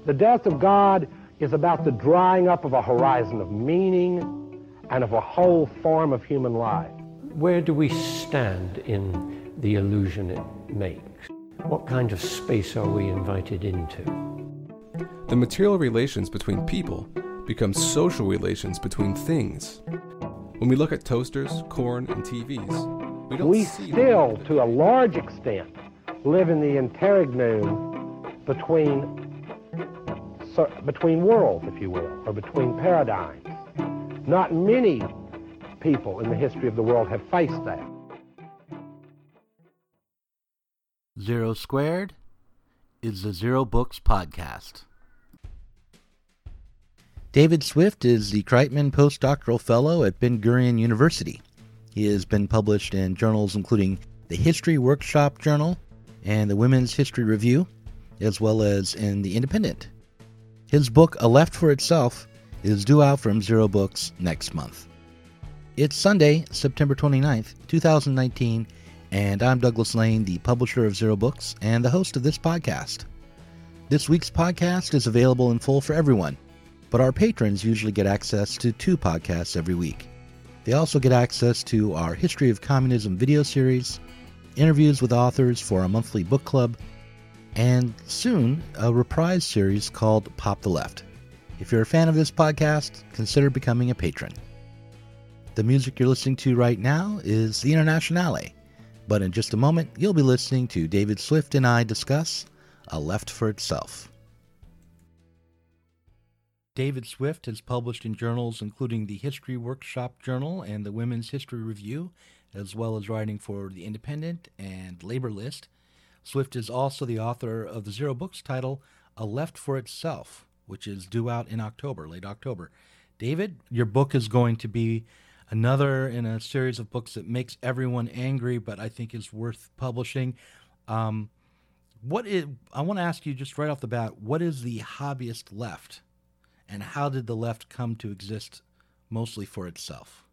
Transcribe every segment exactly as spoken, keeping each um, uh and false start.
The death of God is about the drying up of a horizon of meaning and of a whole form of human life. Where do we stand in the illusion it makes? What kind of space are we invited into? The material relations between people become social relations between things. When we look at toasters, corn, and T Vs, we don't We see still, to a large extent, live in the interregnum between, so, between worlds, if you will, or between paradigms. Not many people in the history of the world have faced that. Zero Squared is the Zero Books podcast. David Swift is the Kreitman Postdoctoral Fellow at Ben-Gurion University. He has been published in journals including the History Workshop Journal and the Women's History Review, as well as in The Independent. His book, A Left for Itself, is due out from Zero Books next month. It's Sunday, September twenty-ninth, twenty nineteen, and I'm Douglas Lane, the publisher of Zero Books and the host of this podcast. This week's podcast is available in full for everyone, but our patrons usually get access to two podcasts every week. They also get access to our History of Communism video series, interviews with authors for a monthly book club, and soon a reprise series called Pop the Left. If you're a fan of this podcast, consider becoming a patron. The music you're listening to right now is the Internationale, but in just a moment you'll be listening to David Swift and I discuss A Left for Itself. David Swift has published in journals including the History Workshop Journal and the Women's History Review, as well as writing for The Independent and Labor List. Swift is also the author of the Zero Books title, A Left for Itself, which is due out in October, late October. David, your book is going to be another in a series of books that makes everyone angry, but I think is worth publishing. Um, what is, I want to ask you just right off the bat, what is the hobbyist left? And how did the left come to exist mostly for itself?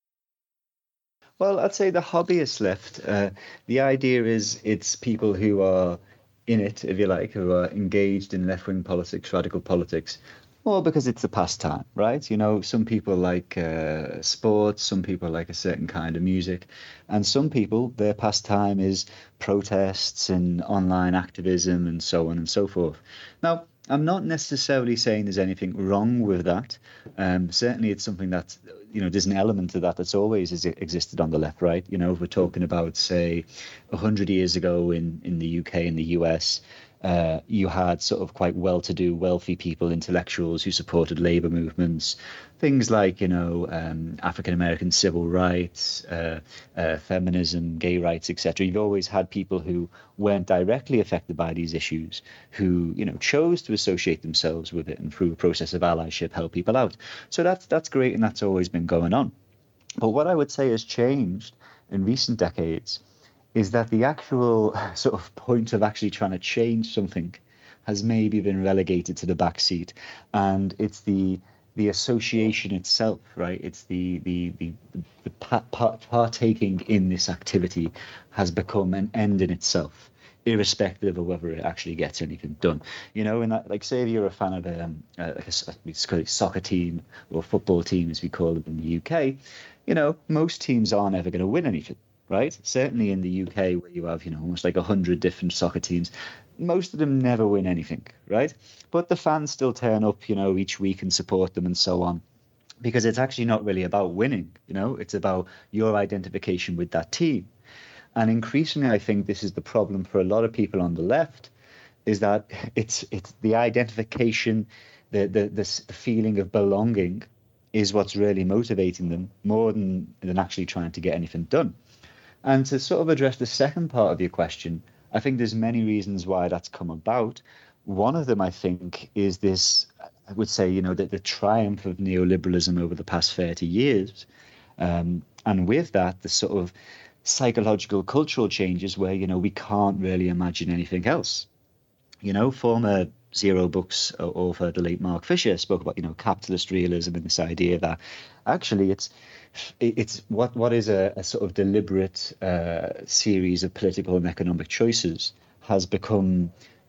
Well, I'd say the hobbyist left. Uh, the idea is it's people who are in it, if you like, who are engaged in left-wing politics, radical politics, or because it's a pastime, right? You know, some people like uh, sports, some people like a certain kind of music, and some people, their pastime is protests and online activism and so on and so forth. Now, I'm not necessarily saying there's anything wrong with that. Um, certainly it's something that, you know, there's an element to that that's always has existed on the left, right? You know, if we're talking about, say, one hundred years ago in, in the U K and the U S, uh, you had sort of quite well-to-do, wealthy people, intellectuals who supported labor movements, things like, you know, um, African-American civil rights, uh, uh, feminism, gay rights, et cetera. You've always had people who weren't directly affected by these issues, who, you know, chose to associate themselves with it and through a process of allyship help people out. So that's that's great, and that's always been going on. But what I would say has changed in recent decades is that the actual sort of point of actually trying to change something has maybe been relegated to the back seat, and it's the the association itself, right? It's the the the, the part, part, partaking in this activity has become an end in itself, irrespective of whether it actually gets anything done. You know, and that, like, say if you're a fan of a, um, uh, like a, it's called a soccer team or football team, as we call it in the U K, you know, most teams aren't ever going to win anything, right? Certainly in the U K, where you have, you know, almost like a hundred different soccer teams, most of them never win anything, right? But the fans still turn up, you know, each week and support them and so on, because it's actually not really about winning, you know, it's about your identification with that team. And increasingly, I think this is the problem for a lot of people on the left, is that it's it's the identification, the the the, the feeling of belonging is what's really motivating them more than than actually trying to get anything done. And to sort of address the second part of your question, I think there's many reasons why that's come about. One of them, I think, is this, I would say, you know, the, the triumph of neoliberalism over the past thirty years. Um, and with that, the sort of psychological cultural changes where, you know, we can't really imagine anything else. You know, former Zero Books author, the late Mark Fisher, spoke about, you know, capitalist realism and this idea that actually it's it's what what is a, a sort of deliberate uh, series of political and economic choices has become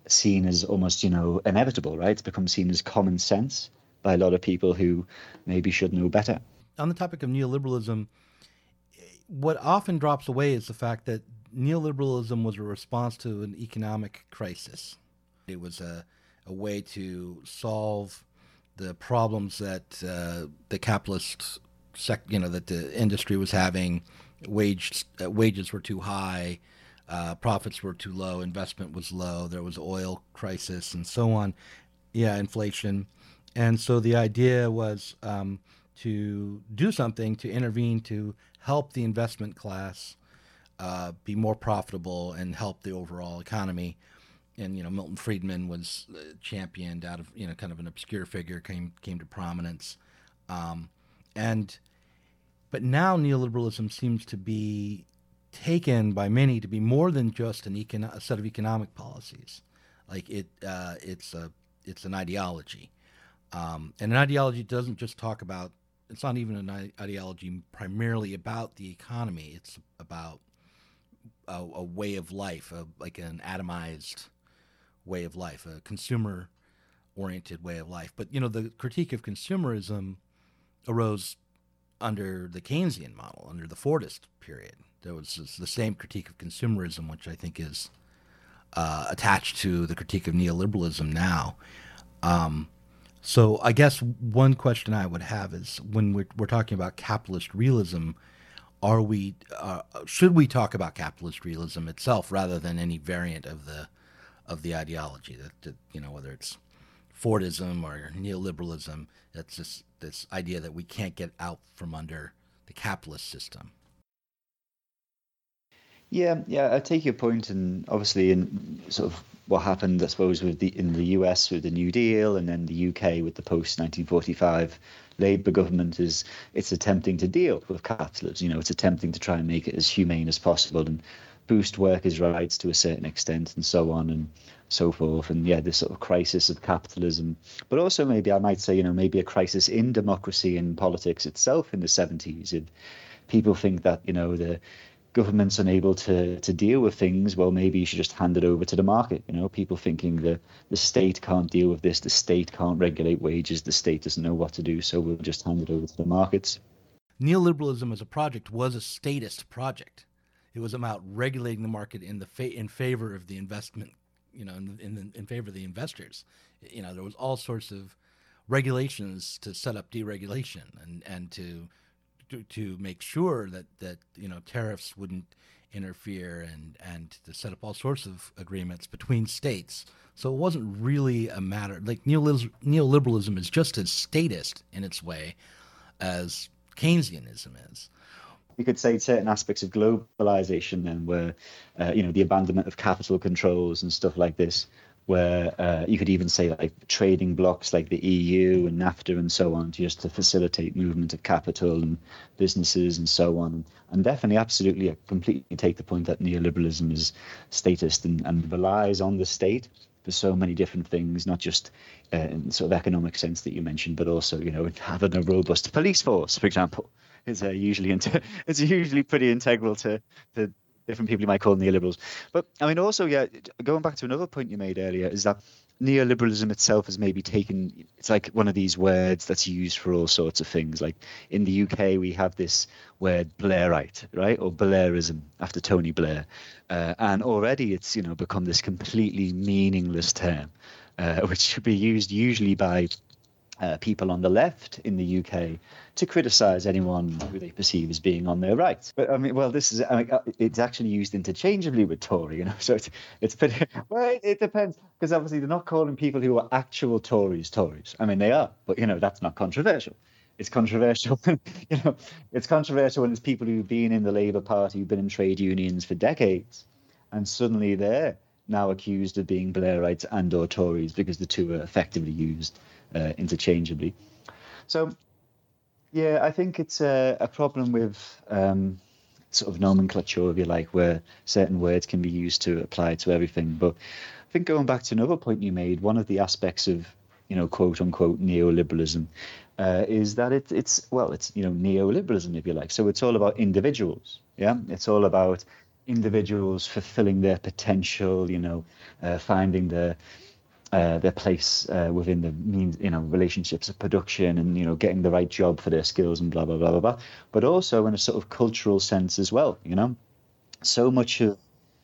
seen as almost, you know, inevitable, right? It's become seen as common sense by a lot of people who maybe should know better. On the topic of neoliberalism, what often drops away is the fact that neoliberalism was a response to an economic crisis. It was a, a way to solve the problems that uh, the capitalist sec, you know, that the industry was having. Wage uh, wages were too high, uh, profits were too low, investment was low. There was oil crisis and so on. Yeah, inflation, and so the idea was um, to do something to intervene to help the investment class uh, be more profitable and help the overall economy. And you know, Milton Friedman was championed out of, you know, kind of an obscure figure, came came to prominence, um, and but now neoliberalism seems to be taken by many to be more than just an econ- a set of economic policies. Like it, uh, it's a it's an ideology, um, and an ideology doesn't just talk about. It's not even an ideology primarily about the economy. It's about a, a way of life, a, like an atomized way of life, a consumer-oriented way of life. But you know, the critique of consumerism arose under the Keynesian model, under the Fordist period. There was this, the same critique of consumerism, which I think is uh, attached to the critique of neoliberalism now. Um, so I guess one question I would have is, when we're, we're talking about capitalist realism, are we uh, should we talk about capitalist realism itself rather than any variant of the of the ideology? That, that you know, whether it's Fordism or neoliberalism, that's just this idea that we can't get out from under the capitalist system. Yeah, yeah, I take your point, and obviously, in sort of what happened, I suppose, with the in the U S with the New Deal, and then the U K with the post nineteen forty-five Labour government, is it's attempting to deal with capitalism. You know, it's attempting to try and make it as humane as possible and boost workers' rights to a certain extent, and so on and so forth. And yeah, this sort of crisis of capitalism, but also maybe I might say, you know, maybe a crisis in democracy and politics itself in the seventies. If people think that, you know, the government's unable to to deal with things, well, maybe you should just hand it over to the market. You know, people thinking the the state can't deal with this, the state can't regulate wages, the state doesn't know what to do, so we'll just hand it over to the markets. Neoliberalism as a project was a statist project. It was about regulating the market in the fa- in favor of the investment, you know, in in, the, in favor of the investors. You know, there was all sorts of regulations to set up deregulation and and to to, to make sure that, that you know, tariffs wouldn't interfere, and and to set up all sorts of agreements between states. So it wasn't really a matter, like neoliber- neoliberalism is just as statist in its way as Keynesianism is. You could say certain aspects of globalization then were, uh, you know, the abandonment of capital controls and stuff like this, where uh, you could even say like trading blocks like the E U and NAFTA and so on, just to facilitate movement of capital and businesses and so on. And definitely, absolutely, I completely take the point that neoliberalism is statist and, and relies on the state for so many different things, not just uh, in sort of economic sense that you mentioned, but also, you know, having a robust police force, for example, is uh, usually inter- it's usually pretty integral to to different people you might call neoliberals. But I mean, also, yeah, going back to another point you made earlier, is that neoliberalism itself has maybe taken, it's like one of these words that's used for all sorts of things. Like in the U K, we have this word Blairite, right? Or Blairism after Tony Blair. Uh, and already it's, you know, become this completely meaningless term, uh, which should be used usually by Uh, people on the left in the U K to criticize anyone who they perceive as being on their right. But I mean, well, this is, I mean, it's actually used interchangeably with Tory, you know, so it's, it's pretty, well, it, it depends, because obviously they're not calling people who are actual Tories Tories. I mean, they are, but, you know, that's not controversial. It's controversial, you know, it's controversial when it's people who've been in the Labour Party, who've been in trade unions for decades, and suddenly they're now accused of being Blairites and or Tories, because the two are effectively used Uh, interchangeably. So, yeah, I think it's a, a problem with um, sort of nomenclature, if you like, where certain words can be used to apply to everything. But I think going back to another point you made, one of the aspects of, you know, quote unquote neoliberalism uh, is that it, it's, well, it's, you know, neoliberalism, if you like. So it's all about individuals. Yeah, it's all about individuals fulfilling their potential, you know, uh, finding their uh, their place uh, within the means, you know, relationships of production, and you know, getting the right job for their skills and blah blah blah blah blah. But also in a sort of cultural sense as well, you know, so much of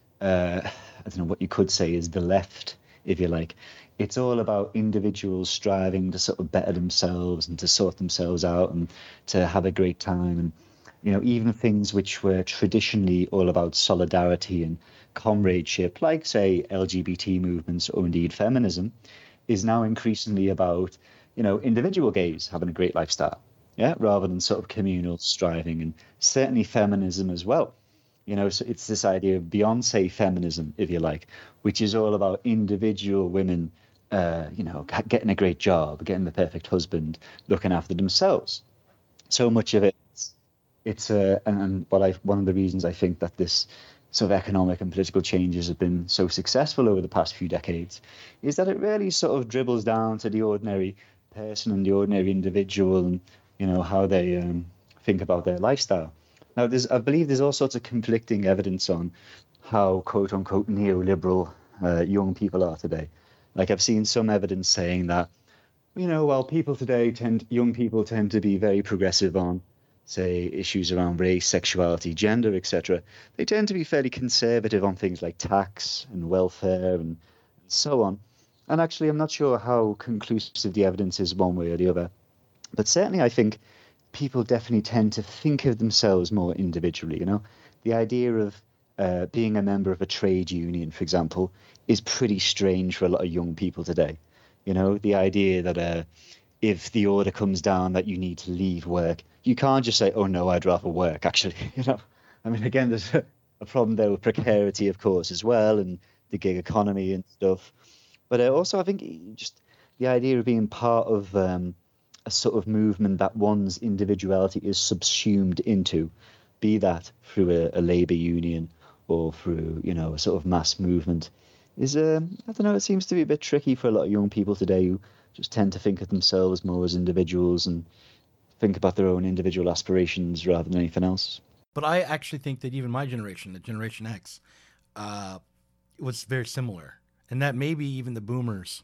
uh, I don't know what you could say is the left, if you like. It's all about individuals striving to sort of better themselves and to sort themselves out and to have a great time. And, you know, even things which were traditionally all about solidarity and comradeship, like, say, L G B T movements or indeed feminism, is now increasingly about, you know, individual gays having a great lifestyle, yeah, rather than sort of communal striving, and certainly feminism as well. You know, so it's this idea of Beyonce feminism, if you like, which is all about individual women, uh, you know, getting a great job, getting the perfect husband, looking after themselves. So much of it, it's, it's uh, and, and what I one of the reasons I think that this sort of economic and political changes have been so successful over the past few decades is that it really sort of dribbles down to the ordinary person and the ordinary individual, and you know how they um, think about their lifestyle. Now, there's, I believe there's all sorts of conflicting evidence on how, quote unquote, neoliberal uh, young people are today. Like, I've seen some evidence saying that, you know, while people today tend, young people tend to be very progressive on, say, issues around race, sexuality, gender, et cetera, they tend to be fairly conservative on things like tax and welfare and so on. And actually, I'm not sure how conclusive the evidence is one way or the other. But certainly, I think people definitely tend to think of themselves more individually. You know, the idea of uh, being a member of a trade union, for example, is pretty strange for a lot of young people today. You know, the idea that uh, if the order comes down that you need to leave work, you can't just say, oh, no, I'd rather work, actually. You know, I mean, again, there's a, a problem there with precarity, of course, as well, and the gig economy and stuff. But uh, also, I think just the idea of being part of um, a sort of movement that one's individuality is subsumed into, be that through a, a labour union or through, you know, a sort of mass movement, is, um, I don't know, it seems to be a bit tricky for a lot of young people today who just tend to think of themselves more as individuals and think about their own individual aspirations rather than anything else. But I actually think that even my generation, the Generation X, uh, was very similar. And that maybe even the boomers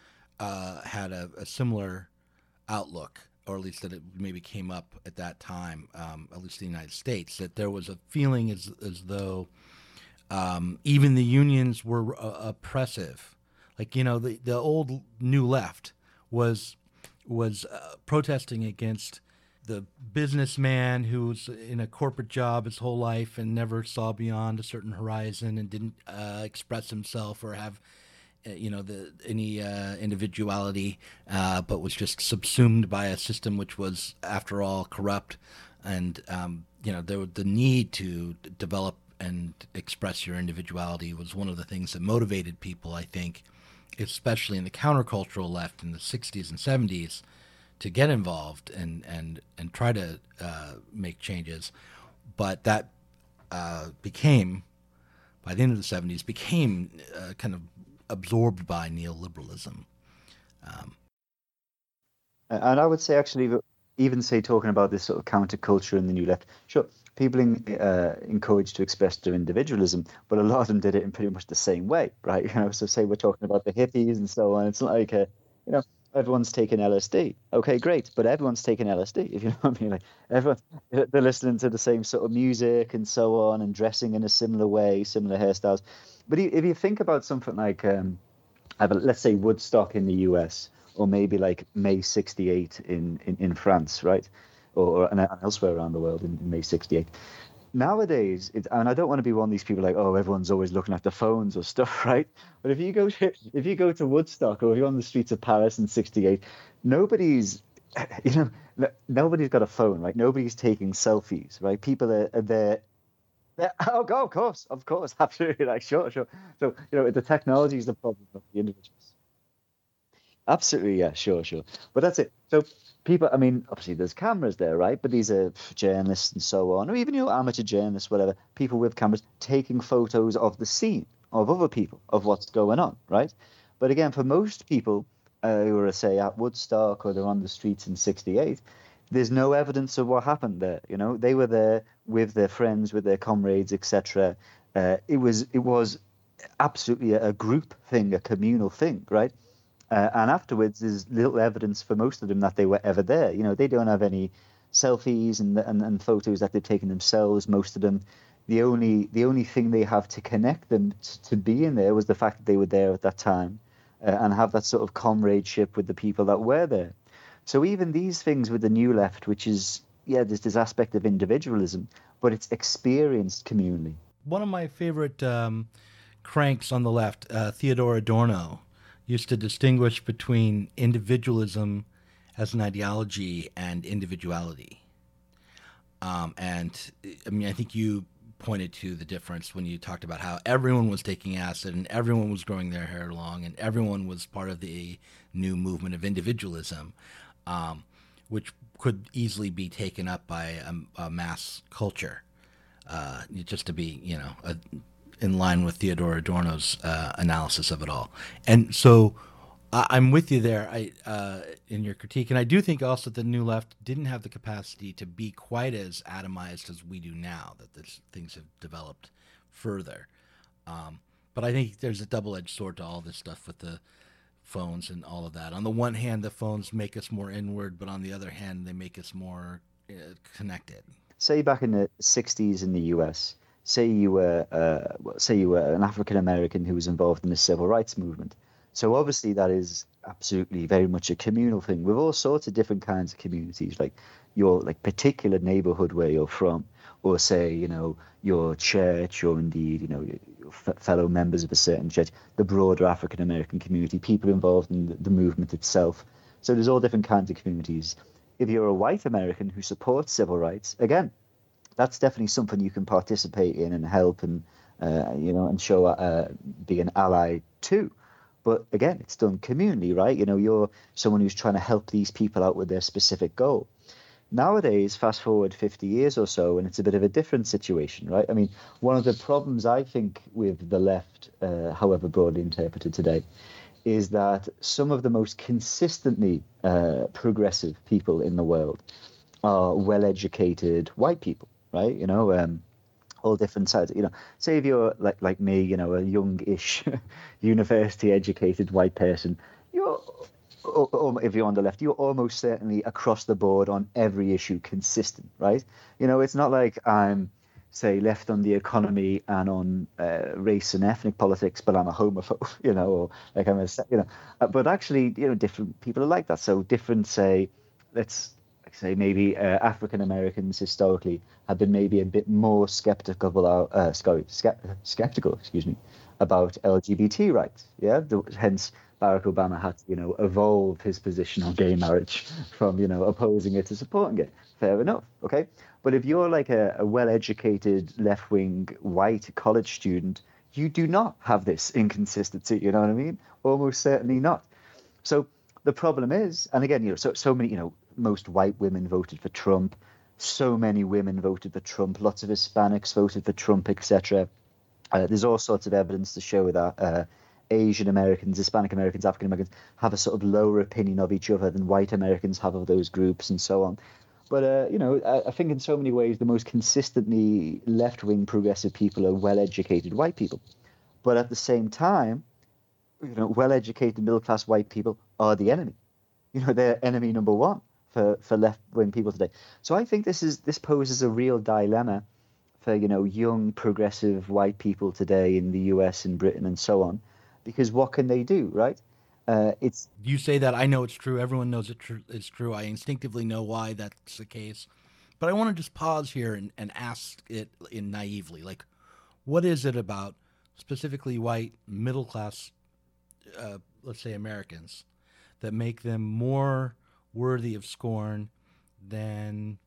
uh, had a, a similar outlook, or at least that it maybe came up at that time, um, at least in the United States, that there was a feeling as, as though um, even the unions were uh, oppressive. Like, you know, the, the old New Left was was uh, protesting against the businessman who was in a corporate job his whole life and never saw beyond a certain horizon and didn't uh, express himself or have, uh, you know, the any uh, individuality, uh, but was just subsumed by a system which was, after all, corrupt. And um, you know, there, the need to d- develop and express your individuality was one of the things that motivated people, I think, especially in the countercultural left in the sixties and seventies, to get involved and and and try to uh, make changes. But that uh, became, by the end of the seventies, became uh, kind of absorbed by neoliberalism. Um, and I would say, actually, even say talking about this sort of counterculture in the New Left, sure, people in, uh, encouraged to express their individualism, but a lot of them did it in pretty much the same way, right? You know, so say we're talking about the hippies and so on. It's not like a, you know, everyone's taking L S D. Okay, great, but everyone's taking L S D. If you know what I mean, like everyone, they're listening to the same sort of music and so on, and dressing in a similar way, similar hairstyles. But if you think about something like, um, let's say Woodstock in the U S, or maybe like May sixty-eight in, in, in France, right? Or, or elsewhere around the world in, in May sixty-eight. Nowadays, it, and I don't want to be one of these people like, oh, everyone's always looking at their phones or stuff, right? But if you go to, if you go to Woodstock, or if you're on the streets of Paris in sixty-eight, nobody's, you know, nobody's got a phone, right? Nobody's taking selfies, right? People are, are there. Oh, go, of course, of course, absolutely, like, sure, sure. So, you know, the technology is the problem, not the individuals. Absolutely, yeah, sure, sure. But that's it. So people, I mean, obviously there's cameras there, right? But these are journalists and so on, or even, you know, amateur journalists, whatever, people with cameras taking photos of the scene, of other people, of what's going on, right? But again, for most people uh, who are, say, at Woodstock or they're on the streets in sixty-eight, there's no evidence of what happened there, you know? They were there with their friends, with their comrades, et cetera, uh, it was it was absolutely a, a group thing, a communal thing, right? Uh, and afterwards, there's little evidence for most of them that they were ever there. You know, they don't have any selfies and and, and photos that they've taken themselves. Most of them, the only the only thing they have to connect them t- to be in there was the fact that they were there at that time, uh, and have that sort of comradeship with the people that were there. So even these things with the New Left, which is, yeah, there's this aspect of individualism, but it's experienced communally. One of my favorite um, cranks on the left, uh, Theodor Adorno, used to distinguish between individualism as an ideology and individuality. Um, and I mean, I think you pointed to the difference when you talked about how everyone was taking acid and everyone was growing their hair long and everyone was part of the new movement of individualism, um, which could easily be taken up by a, a mass culture, uh, just to be, you know, a, in line with Theodor Adorno's uh, analysis of it all. And so I, I'm with you there I, uh, in your critique. And I do think also that the New Left didn't have the capacity to be quite as atomized as we do now, that this, things have developed further. Um, but I think there's a double-edged sword to all this stuff with the phones and all of that. On the one hand, the phones make us more inward, but on the other hand, they make us more uh, connected. Say back in the sixties in the U S, say you were uh, say you were an African American who was involved in the civil rights movement. So obviously that is absolutely very much a communal thing with all sorts of different kinds of communities, like your like particular neighborhood where you're from, or say, you know, your church, or indeed, you know, your, your f- fellow members of a certain church, the broader African American community, people involved in the, the movement itself. So there's all different kinds of communities. If you're a white American who supports civil rights, again, that's definitely something you can participate in and help and, uh, you know, and show, uh, be an ally to. But again, it's done communally, right? You know, you're someone who's trying to help these people out with their specific goal. Nowadays, fast forward fifty years or so, and it's a bit of a different situation, right? I mean, one of the problems I think with the left, uh, however broadly interpreted today, is that some of the most consistently uh, progressive people in the world are well-educated white people, right? You know, um, all different sides. You know, say if you're like like me, you know, a young-ish, university-educated white person, you're, or, or if you're on the left, you're almost certainly across the board on every issue consistent, right? You know, it's not like I'm, say, left on the economy and on uh, race and ethnic politics, but I'm a homophobe, you know, or like I'm a, you know, uh, but actually, you know, different people are like that. So different, say, let's say maybe uh, African Americans historically have been maybe a bit more skeptical about, uh, sorry, skeptical, excuse me, about L G B T rights. Yeah, the, hence Barack Obama had to, you know, evolve his position on gay marriage from, you know, opposing it to supporting it. Fair enough, okay? But if you're like a, a well-educated left-wing white college student, you do not have this inconsistency, you know what I mean? Almost certainly not. So the problem is, and again, you know, so so many, you know, most white women voted for Trump, so many women voted for Trump, lots of Hispanics voted for Trump, et cetera. Uh, there's all sorts of evidence to show that uh, Asian Americans, Hispanic Americans, African Americans have a sort of lower opinion of each other than white Americans have of those groups and so on. But, uh, you know, I, I think in so many ways the most consistently left-wing progressive people are well-educated white people. But at the same time, you know, well-educated middle-class white people are the enemy. You know, they're enemy number one for, for left-wing people today. So I think this is this poses a real dilemma for, you know, young progressive white people today in the U S and Britain and so on, because what can they do, right? Uh, it's you say that, I know it's true. Everyone knows it tr- it's true. I instinctively know why that's the case. But I want to just pause here and, and ask it in naively, like, what is it about specifically white middle-class, uh, let's say Americans, that make them more worthy of scorn than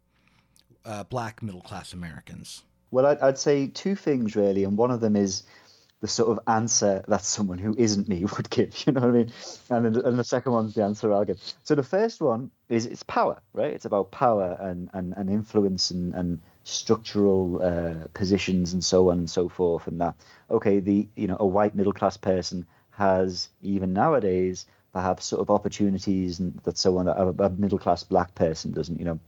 uh, black middle-class Americans? Well, I'd, I'd say two things, really, and one of them is the sort of answer that someone who isn't me would give, you know what I mean? And then, and the second one's the answer I'll give. So the first one is it's power, right? It's about power and, and, and influence and, and structural uh, positions and so on and so forth. And that, okay, the you know, a white middle-class person has, even nowadays, perhaps sort of opportunities and that so on that a, a middle-class black person doesn't, you know.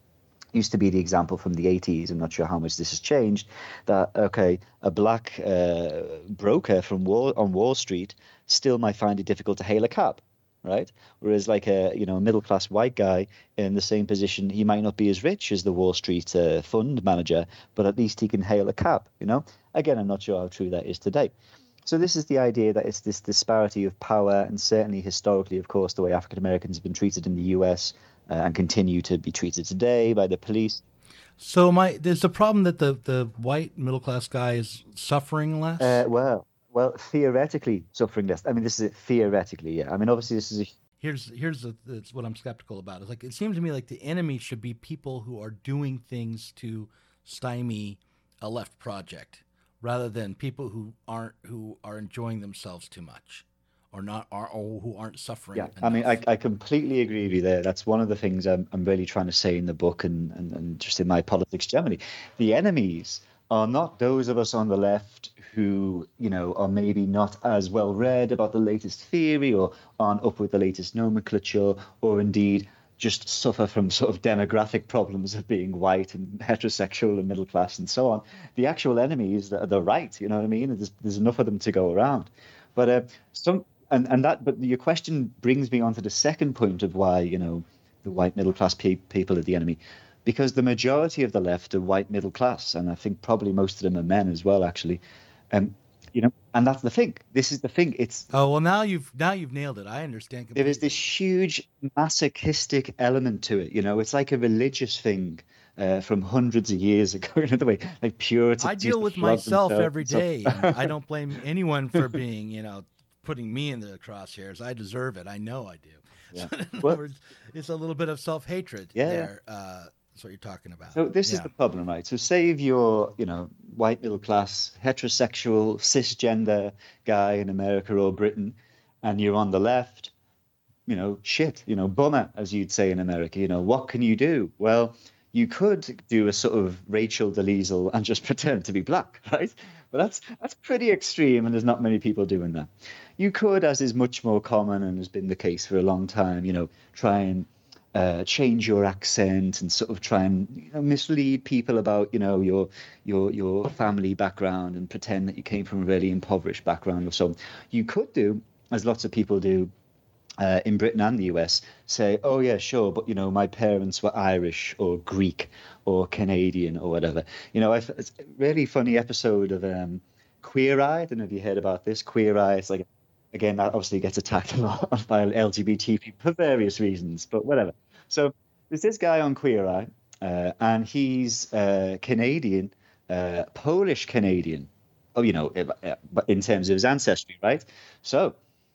used to be the example from the eighties. I'm not sure how much this has changed. That okay, a black uh, broker from Wall on Wall Street still might find it difficult to hail a cab, right? Whereas like a you know a middle class white guy in the same position, he might not be as rich as the Wall Street uh, fund manager, but at least he can hail a cab. You know, again, I'm not sure how true that is today. So this is the idea that it's this disparity of power, and certainly historically, of course, the way African Americans have been treated in the U S uh, and continue to be treated today by the police. So my there's the problem that the, the white middle class guy is suffering less. Uh, well, well, theoretically suffering less. I mean, this is theoretically, yeah. I mean, obviously, this is a Here's here's the, that's what I'm skeptical about. It's like it seems to me like the enemy should be people who are doing things to stymie a left project, rather than people who aren't who are enjoying themselves too much, or not are or who aren't suffering. Yeah, enough. I mean, I, I completely agree with you there. That's one of the things I'm I'm really trying to say in the book and, and, and just in my politics generally. The enemies are not those of us on the left who, you know, are maybe not as well read about the latest theory or aren't up with the latest nomenclature, or indeed just suffer from sort of demographic problems of being white and heterosexual and middle class and so on. The actual enemy is the, the right, you know what I mean? There's, there's enough of them to go around. But uh, some and, and that but your question brings me on to the second point of why, you know, the white middle class pe- people are the enemy. Because the majority of the left are white middle class, and I think probably most of them are men as well, actually. Um, you know, and that's the thing. This is the thing. It's oh well, now you've now you've nailed it. I understand completely. There is this huge masochistic element to it. You know, it's like a religious thing uh, from hundreds of years ago. In other way, like Puritans. I deal with myself every day. And I don't blame anyone for being, you know, putting me in the crosshairs. I deserve it. I know I do. Yeah. So in Well, other words, it's a little bit of self-hatred Yeah. there. Uh, that's what you're talking about. So this is Yeah. the problem, right? So say if you're, you know, white middle class, heterosexual, cisgender guy in America or Britain, and you're on the left, you know, shit, you know, bummer, as you'd say in America. You know, what can you do? Well, you could do a sort of Rachel Dolezal and just pretend to be black, right? But that's that's pretty extreme, and there's not many people doing that. You could, as is much more common and has been the case for a long time, you know, try and uh, change your accent and sort of try and you know, mislead people about, you know, your your your family background and pretend that you came from a really impoverished background or so. You could do, as lots of people do uh, in Britain and the U S, say, oh yeah, sure, but you know, my parents were Irish or Greek or Canadian or whatever. You know, I've, it's a really funny episode of um, Queer Eye. I don't know if you heard about this. Queer Eye, it's like, again, that obviously gets attacked a lot by L G B T people for various reasons, but whatever. So there's this guy on Queer Eye, uh, and he's uh, Canadian, uh, Polish Canadian. Oh, you know, but in terms of his ancestry, right? So,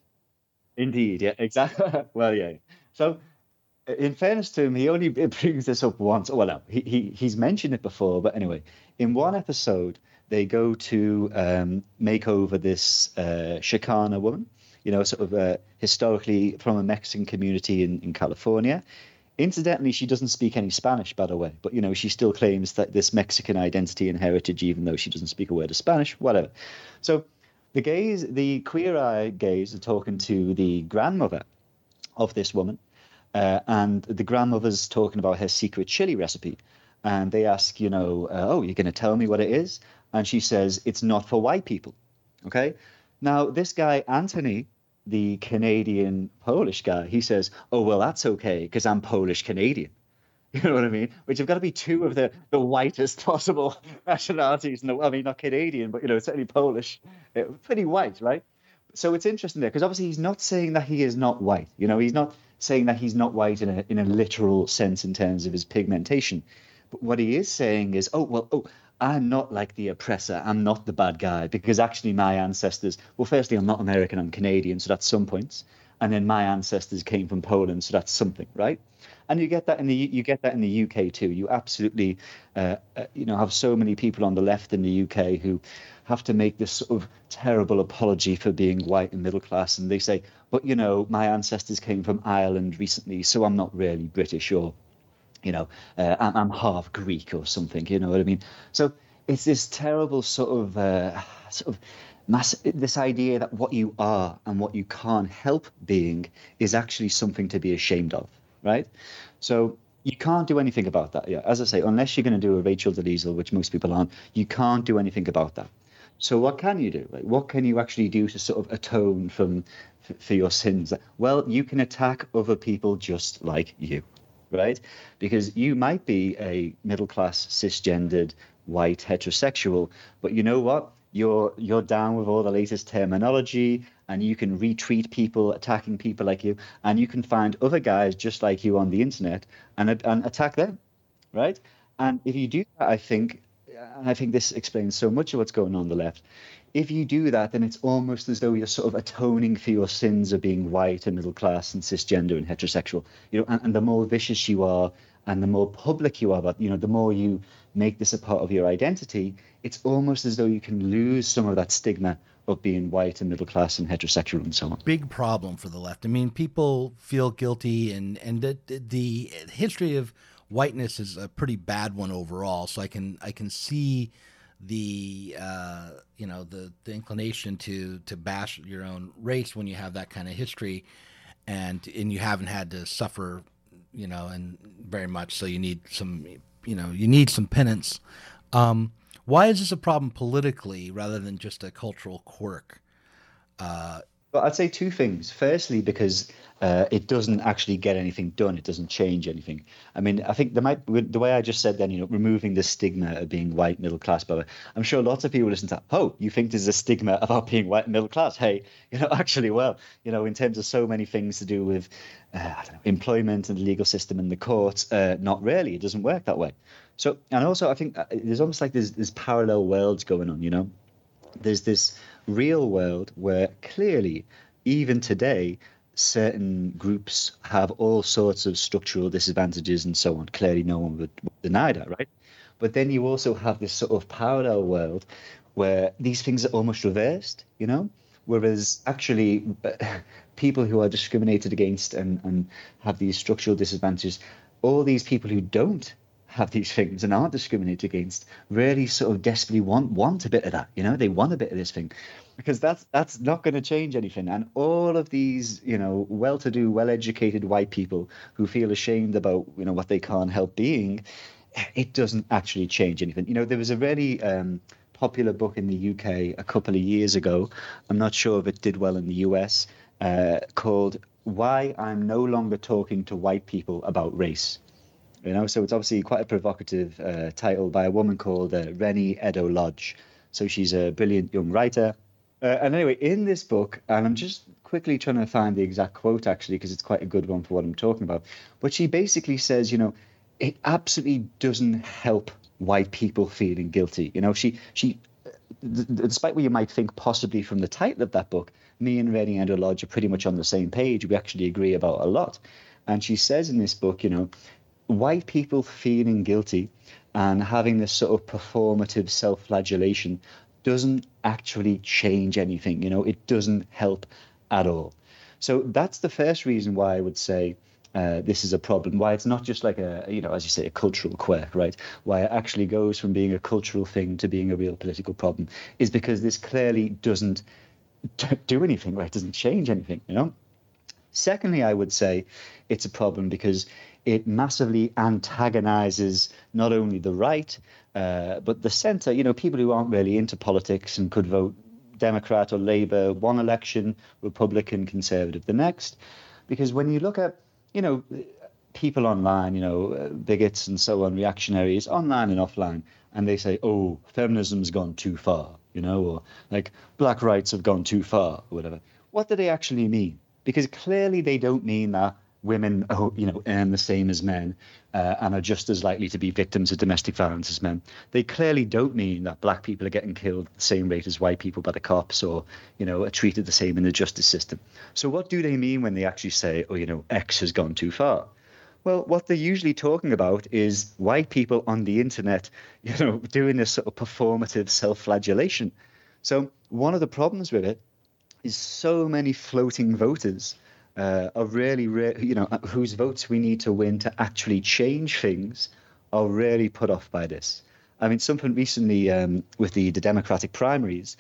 indeed, yeah, exactly. Well, yeah. So, in fairness to him, he only brings this up once. Well, no, he, he he's mentioned it before, but anyway, in one episode, they go to um, make over this uh, Chicana woman, you know, sort of uh, historically from a Mexican community in, in California. Incidentally, she doesn't speak any Spanish, by the way, but, you know, she still claims that this Mexican identity and heritage, even though she doesn't speak a word of Spanish, whatever. So the gays, the Queer Eye gays are talking to the grandmother of this woman, uh, and the grandmother's talking about her secret chili recipe. And they ask, you know, uh, oh, you're going to tell me what it is? And she says, it's not for white people. Okay. Now, this guy, Anthony, the Canadian Polish guy, he says, oh, well, that's okay because I'm Polish Canadian. You know what I mean? Which have got to be two of the, the whitest possible nationalities. No, I mean, not Canadian, but, you know, certainly Polish. Uh, pretty white, right? So it's interesting there because obviously he's not saying that he is not white. You know, he's not saying that he's not white in a, in a literal sense in terms of his pigmentation. But what he is saying is, oh, well, oh, I'm not like the oppressor. I'm not the bad guy because actually my ancestors, well, firstly, I'm not American, I'm Canadian. So that's some points. And then my ancestors came from Poland. So that's something, right? And you get that in the you get that in the U K, too. You absolutely, uh, uh, you know, have so many people on the left in the U K who have to make this sort of terrible apology for being white and middle class. And they say, but, you know, my ancestors came from Ireland recently, so I'm not really British or you know, uh, I'm, I'm half Greek or something, you know what I mean? So it's this terrible sort of, uh, sort of mass, this idea that what you are and what you can't help being is actually something to be ashamed of, right? So you can't do anything about that. Yeah, as I say, unless you're going to do a Rachel Dolezal, which most people aren't, you can't do anything about that. So what can you do? Like, what can you actually do to sort of atone from for your sins? Well, you can attack other people just like you, right? Because you might be a middle class, cisgendered, white, heterosexual, but you know what? You're you're down with all the latest terminology, and you can retweet people attacking people like you, and you can find other guys just like you on the internet and and attack them, right? And if you do that, I think. And I think this explains so much of what's going on on the left. If you do that, then it's almost as though you're sort of atoning for your sins of being white and middle class and cisgender and heterosexual. You know, and, and the more vicious you are, and the more public you are, but you know, the more you make this a part of your identity, it's almost as though you can lose some of that stigma of being white and middle class and heterosexual and so on. Big problem for the left. I mean, people feel guilty, and and the, the history of whiteness is a pretty bad one overall. So I can I can see the uh, you know the, the inclination to to bash your own race when you have that kind of history, and and you haven't had to suffer, you know, and very much. So you need some you know you need some penance. Um, why is this a problem politically rather than just a cultural quirk? Uh, Well, I'd say two things. Firstly, because uh, it doesn't actually get anything done. It doesn't change anything. I mean, I think there might, the way I just said then, you know, removing the stigma of being white, middle class, blah, blah. I'm sure lots of people listen to, oh, you think there's a stigma about being white and middle class? Hey, you know, actually, well, you know, in terms of so many things to do with, uh, I don't know, employment and the legal system and the courts, uh, not really. It doesn't work that way. So, and also, I think there's almost like there's, there's parallel worlds going on, you know. There's this real world where clearly, even today, certain groups have all sorts of structural disadvantages and so on. Clearly, no one would, would deny that, right? But then you also have this sort of parallel world where these things are almost reversed, you know? Whereas actually people who are discriminated against and, and have these structural disadvantages, all these people who don't have these things and aren't discriminated against really sort of desperately want want a bit of that, you know? They want a bit of this thing. Because that's that's not going to change anything. And all of these, you know, well-to-do, well-educated white people who feel ashamed about, you know, what they can't help being, it doesn't actually change anything. You know, there was a very um, popular book in the U K a couple of years ago. I'm not sure if it did well in the U S, uh, called Why I'm No Longer Talking to White People About Race. You know, so it's obviously quite a provocative uh, title by a woman called uh, Rennie Edo-Lodge. So she's a brilliant young writer. Uh, and anyway, in this book, and I'm just quickly trying to find the exact quote, actually, because it's quite a good one for what I'm talking about. But she basically says, you know, it absolutely doesn't help white people feeling guilty. You know, she, she, d- despite what you might think possibly from the title of that book, me and Rennie Edo-Lodge are pretty much on the same page. We actually agree about a lot. And she says in this book, you know, white people feeling guilty and having this sort of performative self-flagellation doesn't actually change anything. You know, it doesn't help at all. So that's the first reason why I would say uh, this is a problem, why it's not just like a, you know, as you say, a cultural quirk, right? Why it actually goes from being a cultural thing to being a real political problem is because this clearly doesn't do anything, right? It doesn't change anything, you know? Secondly, I would say it's a problem because it massively antagonizes not only the right, uh, but the center, you know, people who aren't really into politics and could vote Democrat or Labour one election, Republican, Conservative the next. Because when you look at, you know, people online, you know, bigots and so on, reactionaries, online and offline, and they say, oh, feminism's gone too far, you know, or like black rights have gone too far or whatever. What do they actually mean? Because clearly they don't mean that women, you know, earn the same as men uh, and are just as likely to be victims of domestic violence as men. They clearly don't mean that black people are getting killed at the same rate as white people by the cops or, you know, are treated the same in the justice system. So what do they mean when they actually say, oh, you know, X has gone too far? Well, what they're usually talking about is white people on the internet, you know, doing this sort of performative self-flagellation. So one of the problems with it is so many floating voters uh, are really, re- you know, whose votes we need to win to actually change things are really put off by this. I mean, something recently um, with the, the Democratic primaries,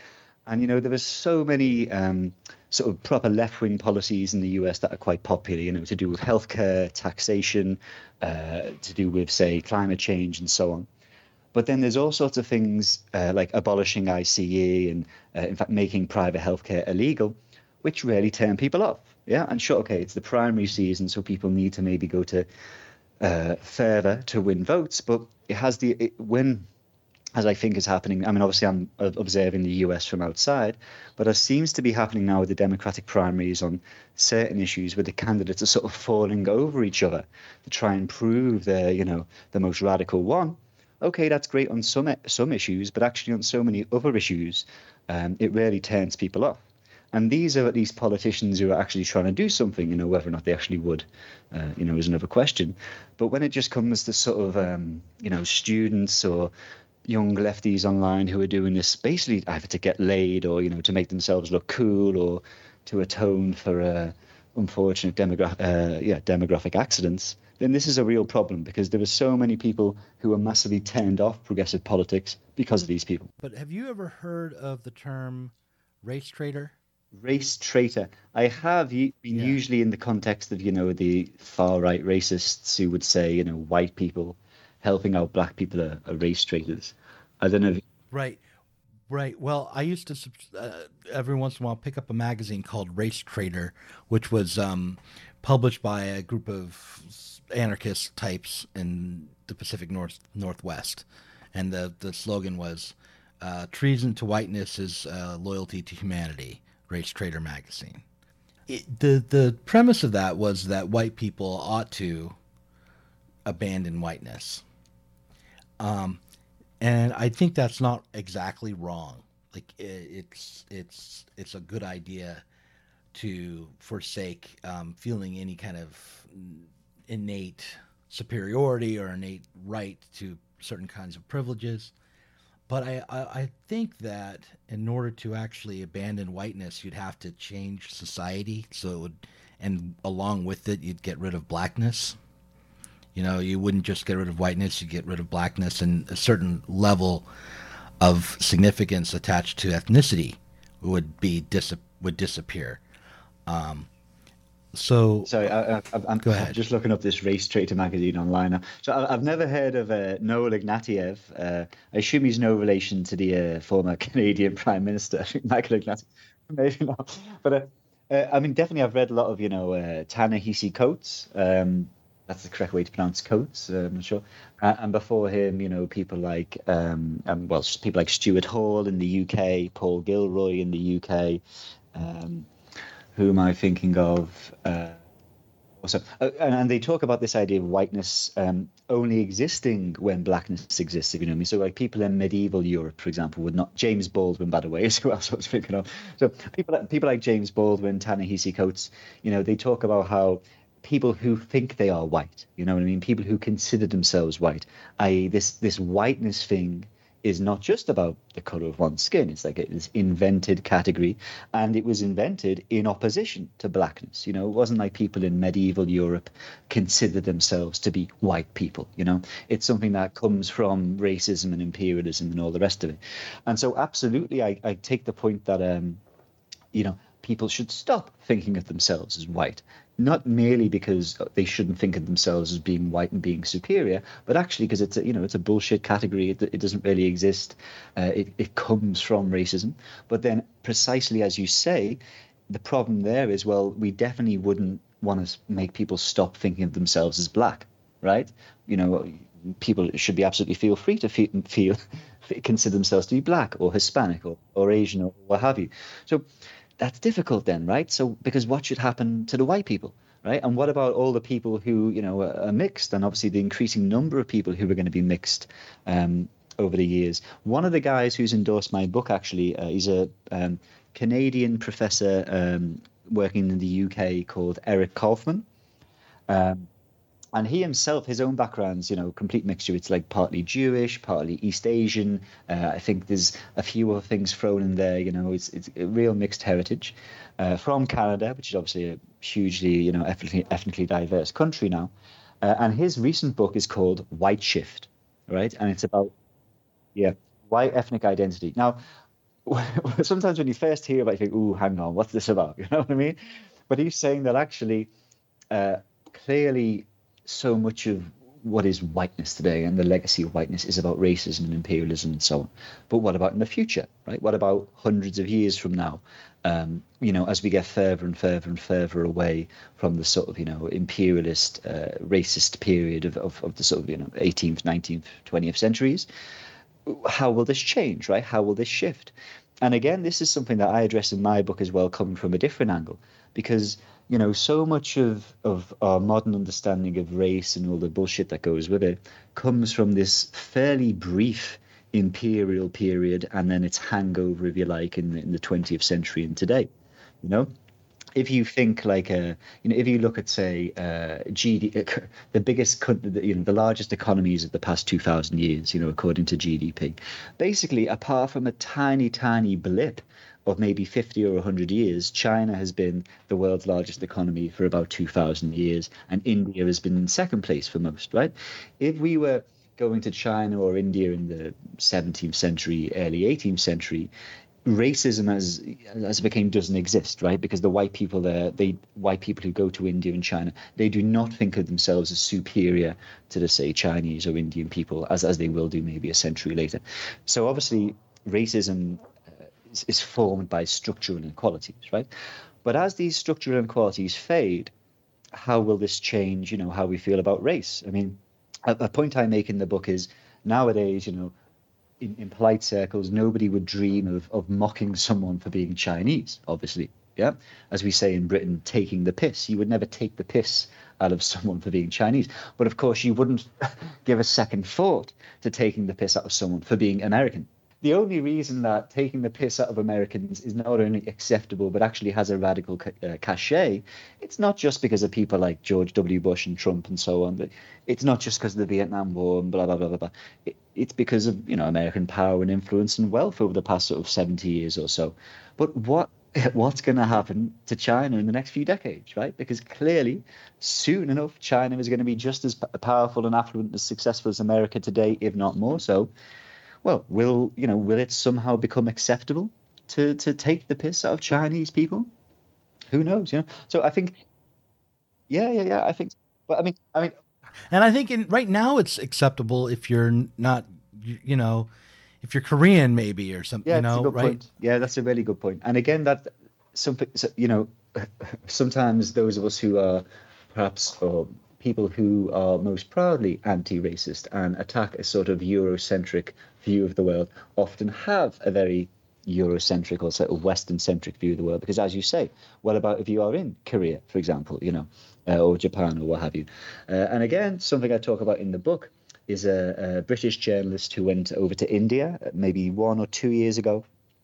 And, you know, there are so many um, sort of proper left-wing policies in the U S that are quite popular, you know, to do with healthcare, taxation, uh, to do with, say, climate change and so on. But then there's all sorts of things uh, like abolishing I C E and, uh, in fact, making private healthcare illegal, which really turn people off. Yeah, and sure, okay, it's the primary season, so people need to maybe go to uh, further to win votes. But it has the it, when, as I think is happening. I mean, obviously, I'm observing the U S from outside, but it seems to be happening now with the Democratic primaries on certain issues, where the candidates are sort of falling over each other to try and prove they're, you know, the most radical one. Okay, that's great on some some issues, but actually on so many other issues, um, it really turns people off. And these are at least politicians who are actually trying to do something, you know, whether or not they actually would, uh, you know, is another question. But when it just comes to sort of, um, you know, students or young lefties online who are doing this basically either to get laid or, you know, to make themselves look cool or to atone for uh, unfortunate demogra- uh, yeah, demographic accidents, then this is a real problem, because there are so many people who are massively turned off progressive politics because of these people. But have you ever heard of the term race traitor? Race traitor. I have been yeah. usually in the context of, you know, the far-right racists who would say, you know, white people helping out black people are, are race traitors. I don't know. If... Right. Right. Well, I used to uh, every once in a while pick up a magazine called Race Traitor, which was um, published by a group of anarchist types in the Pacific North Northwest, and the the slogan was uh, "Treason to whiteness is uh, loyalty to humanity." Race Traitor magazine. It, the the premise of that was that white people ought to abandon whiteness, um, and I think that's not exactly wrong. Like it, it's it's it's a good idea to forsake um, feeling any kind of innate superiority or innate right to certain kinds of privileges. But I, I, I think that in order to actually abandon whiteness, you'd have to change society. So it would, and along with it, you'd get rid of blackness. You know, you wouldn't just get rid of whiteness, you'd get rid of blackness, and a certain level of significance attached to ethnicity would be dis- would disappear. Um, So, sorry, I, I, I'm, I'm just looking up this Race Traitor magazine online now. So I, I've never heard of uh, Noel Ignatieff. Uh, I assume he's no relation to the uh, former Canadian Prime Minister, Michael Ignatieff. Maybe not. But uh, uh, I mean, definitely, I've read a lot of, you know, uh, Ta-Nehisi Coates. Um, that's the correct way to pronounce Coates. Uh, I'm not sure. Uh, and before him, you know, people like, um, um, well, people like Stuart Hall in the U K, Paul Gilroy in the U K. Um, Who am I thinking of? Uh, also, uh, and, and they talk about this idea of whiteness um, only existing when blackness exists, if you know what I mean. So, like people in medieval Europe, for example, would not. James Baldwin, by the way, is who else I was thinking of. So, people people like James Baldwin, Ta-Nehisi Coates, you know, they talk about how people who think they are white, you know what I mean, people who consider themselves white, that is, this this whiteness thing is not just about the color of one's skin. It's like this invented category, and it was invented in opposition to blackness. You know, it wasn't like people in medieval Europe considered themselves to be white people. You know, it's something that comes from racism and imperialism and all the rest of it. And so, absolutely, I, I take the point that, um, you know, people should stop thinking of themselves as white. Not merely because they shouldn't think of themselves as being white and being superior, but actually because it's a, you know, it's a bullshit category. It, it doesn't really exist. Uh, it, it comes from racism. But then, precisely as you say, the problem there is, well, we definitely wouldn't want to make people stop thinking of themselves as black, right? You know, people should be absolutely feel free to feel, feel consider themselves to be black or Hispanic or, or Asian or what have you. So that's difficult then, right? So because what should happen to the white people, right? And what about all the people who, you know, are mixed, and obviously the increasing number of people who are going to be mixed um, over the years? One of the guys who's endorsed my book, actually, uh, he's a um, Canadian professor um, working in the U K called Eric Kaufman. Um, And he himself, his own background's, you know, complete mixture. It's like partly Jewish, partly East Asian. Uh, I think there's a few other things thrown in there. You know, it's it's a real mixed heritage uh, from Canada, which is obviously a hugely, you know, ethnically, ethnically diverse country now. Uh, and his recent book is called White Shift, right? And it's about, yeah, white ethnic identity. Now, sometimes when you first hear about it, you think, ooh, hang on, what's this about? You know what I mean? But he's saying that actually, uh, clearly, so much of what is whiteness today and the legacy of whiteness is about racism and imperialism and so on. But what about in the future, right? What about hundreds of years from now? Um, you know, as we get further and further and further away from the sort of, you know, imperialist, uh, racist period of, of, of the sort of, you know, eighteenth, nineteenth, twentieth centuries, how will this change, right? How will this shift? And again, this is something that I address in my book as well, coming from a different angle, because, you know, so much of, of our modern understanding of race and all the bullshit that goes with it comes from this fairly brief imperial period and then its hangover, if you like, in the, in the twentieth century and today, you know? If you think like a, you know, if you look at say uh, G D P, the biggest, you know, the largest economies of the past two thousand years, you know, according to G D P, basically apart from a tiny, tiny blip of maybe fifty or one hundred years, China has been the world's largest economy for about two thousand years, and India has been in second place for most, right? If we were going to China or India in the seventeenth century, early eighteenth century, racism as as became doesn't exist, right? Because the white people there, they white people who go to India and China, they do not think of themselves as superior to the say Chinese or Indian people as as they will do maybe a century later. So obviously racism uh, is, is formed by structural inequalities, right? But as these structural inequalities fade, how will this change, you know, how we feel about race? I mean, a, a point I make in the book is nowadays, you know, In, in polite circles, nobody would dream of, of mocking someone for being Chinese, obviously. Yeah. As we say in Britain, taking the piss. You would never take the piss out of someone for being Chinese. But of course, you wouldn't give a second thought to taking the piss out of someone for being American. The only reason that taking the piss out of Americans is not only acceptable, but actually has a radical ca- uh, cachet, it's not just because of people like George W. Bush and Trump and so on. But it's not just because of the Vietnam War and blah, blah, blah, blah, blah. It, it's because of, you know, American power and influence and wealth over the past sort of seventy years or so. But what what's going to happen to China in the next few decades, right? Because clearly, soon enough, China is going to be just as powerful and affluent and successful as America today, if not more so. Well, will you know? Will it somehow become acceptable to to take the piss out of Chinese people? Who knows? You know. So I think, yeah, yeah, yeah. I think, but I mean, I mean, and I think in, right now it's acceptable if you're not, you, you know, if you're Korean maybe or something. Yeah, you know, that's a good right? point. Yeah, that's a really good point. And again, that something, you know, sometimes those of us who are perhaps or people who are most proudly anti-racist and attack a sort of Eurocentric view of the world often have a very Eurocentric or sort of Western-centric view of the world. Because as you say, what about if you are in Korea, for example, you know, uh, or Japan or what have you? Uh, and again, something I talk about in the book is a, a British journalist who went over to India maybe one or two years ago.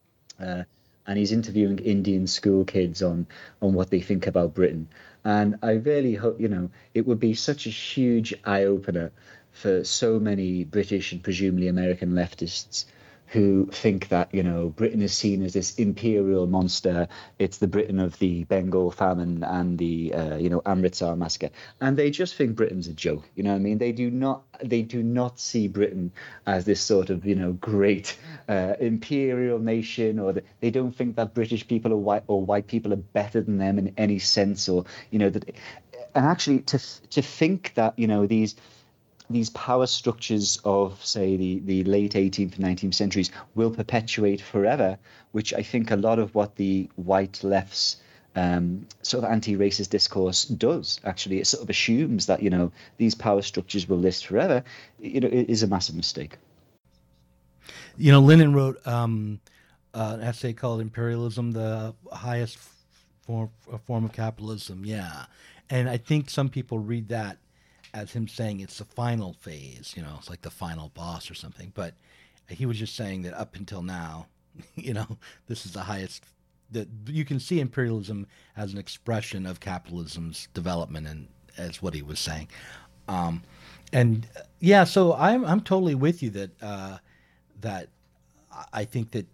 Uh, and he's interviewing Indian school kids on, on what they think about Britain. And I really hope, you know, it would be such a huge eye-opener for so many British and presumably American leftists who think that, you know, Britain is seen as this imperial monster. It's the Britain of the Bengal famine and the, uh, you know, Amritsar massacre. And they just think Britain's a joke. You know what I mean? They do not they do not see Britain as this sort of, you know, great uh, imperial nation, or the, they don't think that British people are white or white people are better than them in any sense, or, you know, that. And actually to to think that, you know, these these power structures of, say, the, the late eighteenth and nineteenth centuries will perpetuate forever, which I think a lot of what the white left's um, sort of anti-racist discourse does, actually. It sort of assumes that, you know, these power structures will last forever. You know, it is a massive mistake. You know, Lenin wrote um, uh, an essay called Imperialism, the Highest Form, form of Capitalism. Yeah. And I think some people read that as him saying it's the final phase, you know, it's like the final boss or something. But he was just saying that up until now, you know, this is the highest, that you can see imperialism as an expression of capitalism's development, and as what he was saying. Um, and uh, yeah, so I'm, I'm totally with you that, uh, that I think that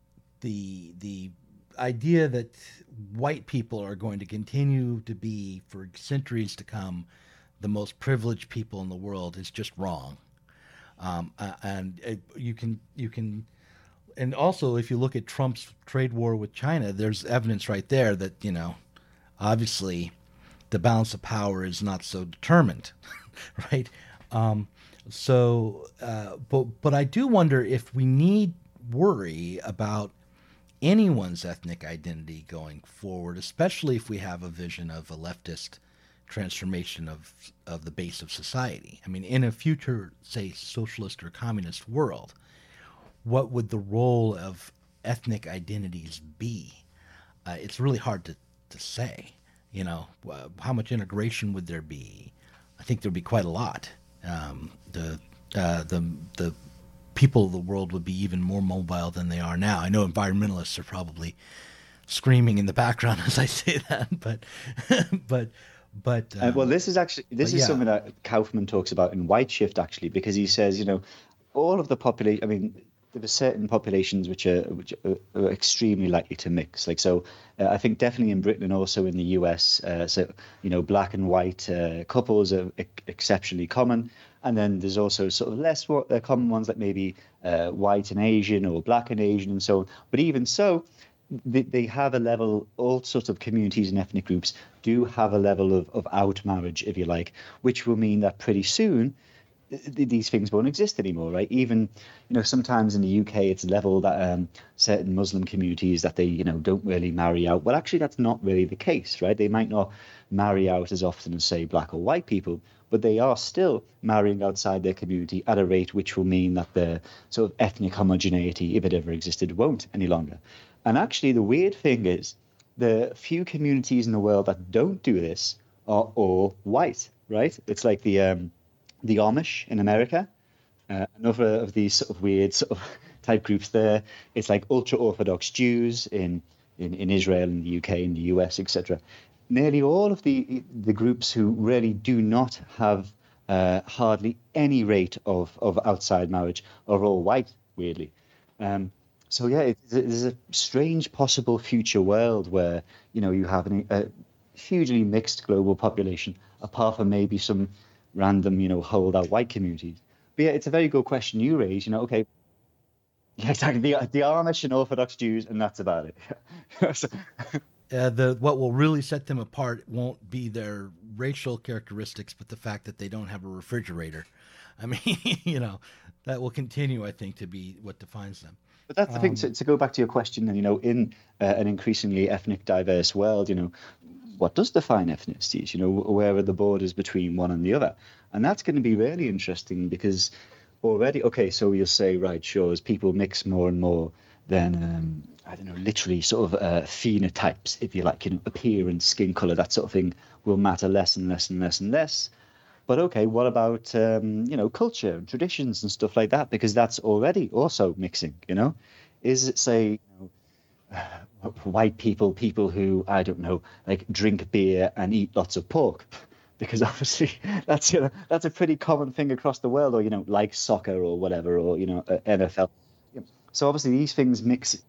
the, the idea that white people are going to continue to be for centuries to come the most privileged people in the world is just wrong. Um, uh, and it, you can you can and also, if you look at Trump's trade war with China, there's evidence right there that, you know, obviously the balance of power is not so determined, right? Um, so, uh, but, but I do wonder if we need worry about anyone's ethnic identity going forward, especially if we have a vision of a leftist transformation of of the base of society. I mean, in a future, say, socialist or communist world, what would the role of ethnic identities be? Uh, it's really hard to, to say. You know, uh, how much integration would there be? I think there'd be quite a lot. Um, the uh, the the people of the world would be even more mobile than they are now. I know environmentalists are probably screaming in the background as I say that, but but but um, uh, well, this is actually this is yeah. something that Kaufman talks about in White Shift, actually, because he says, you know, all of the population. I mean, there are certain populations which are which are, are extremely likely to mix. Like so, uh, I think definitely in Britain and also in the U S. Uh, so you know, black and white uh, couples are e- exceptionally common, and then there's also sort of less uh, common ones like maybe uh, white and Asian or black and Asian and so on. But even so, they, they have a level. All sorts of communities and ethnic groups do have a level of of out marriage, if you like, which will mean that pretty soon these things won't exist anymore, right? Even, you know, sometimes in the U K it's leveled at um, certain Muslim communities that they, you know, don't really marry out. Well, actually, that's not really the case, right? They might not marry out as often as, say, black or white people, but they are still marrying outside their community at a rate which will mean that the sort of ethnic homogeneity, if it ever existed, won't any longer. And actually, the weird thing is the few communities in the world that don't do this are all white, right? It's like the... Um, the Amish in America, uh, another of these sort of weird sort of type groups there. It's like ultra-Orthodox Jews in, in, in Israel, in the U K, in the U S, et cetera. Nearly all of the the groups who really do not have uh, hardly any rate of, of outside marriage are all white, weirdly. Um, so yeah, it, there's a strange possible future world where, you know, you have an, a hugely mixed global population, apart from maybe some random, you know, holdout white communities. But yeah, it's a very good question you raise. You know, okay, yeah, exactly. The, the Amish and Orthodox Jews, and that's about it. So, uh, the what will really set them apart won't be their racial characteristics, but the fact that they don't have a refrigerator. I mean, you know, that will continue, I think, to be what defines them. But that's the um, thing. To, to go back to your question, and you know, in uh, an increasingly ethnic, diverse world, you know, what does define ethnicities? You know, where are the borders between one and the other? And that's going to be really interesting because already, okay, so you'll say, right, sure, as people mix more and more, then, um, I don't know, literally sort of uh, phenotypes, if you like, you know, appearance, skin color, that sort of thing will matter less and less and less and less. But okay, what about, um, you know, culture and traditions and stuff like that? Because that's already also mixing, you know? Is it, say, you know, uh, white people, people who, I don't know, like drink beer and eat lots of pork? Because obviously that's, you know, that's a pretty common thing across the world, or, you know, like soccer or whatever, or, you know, N F L. So obviously these things mix.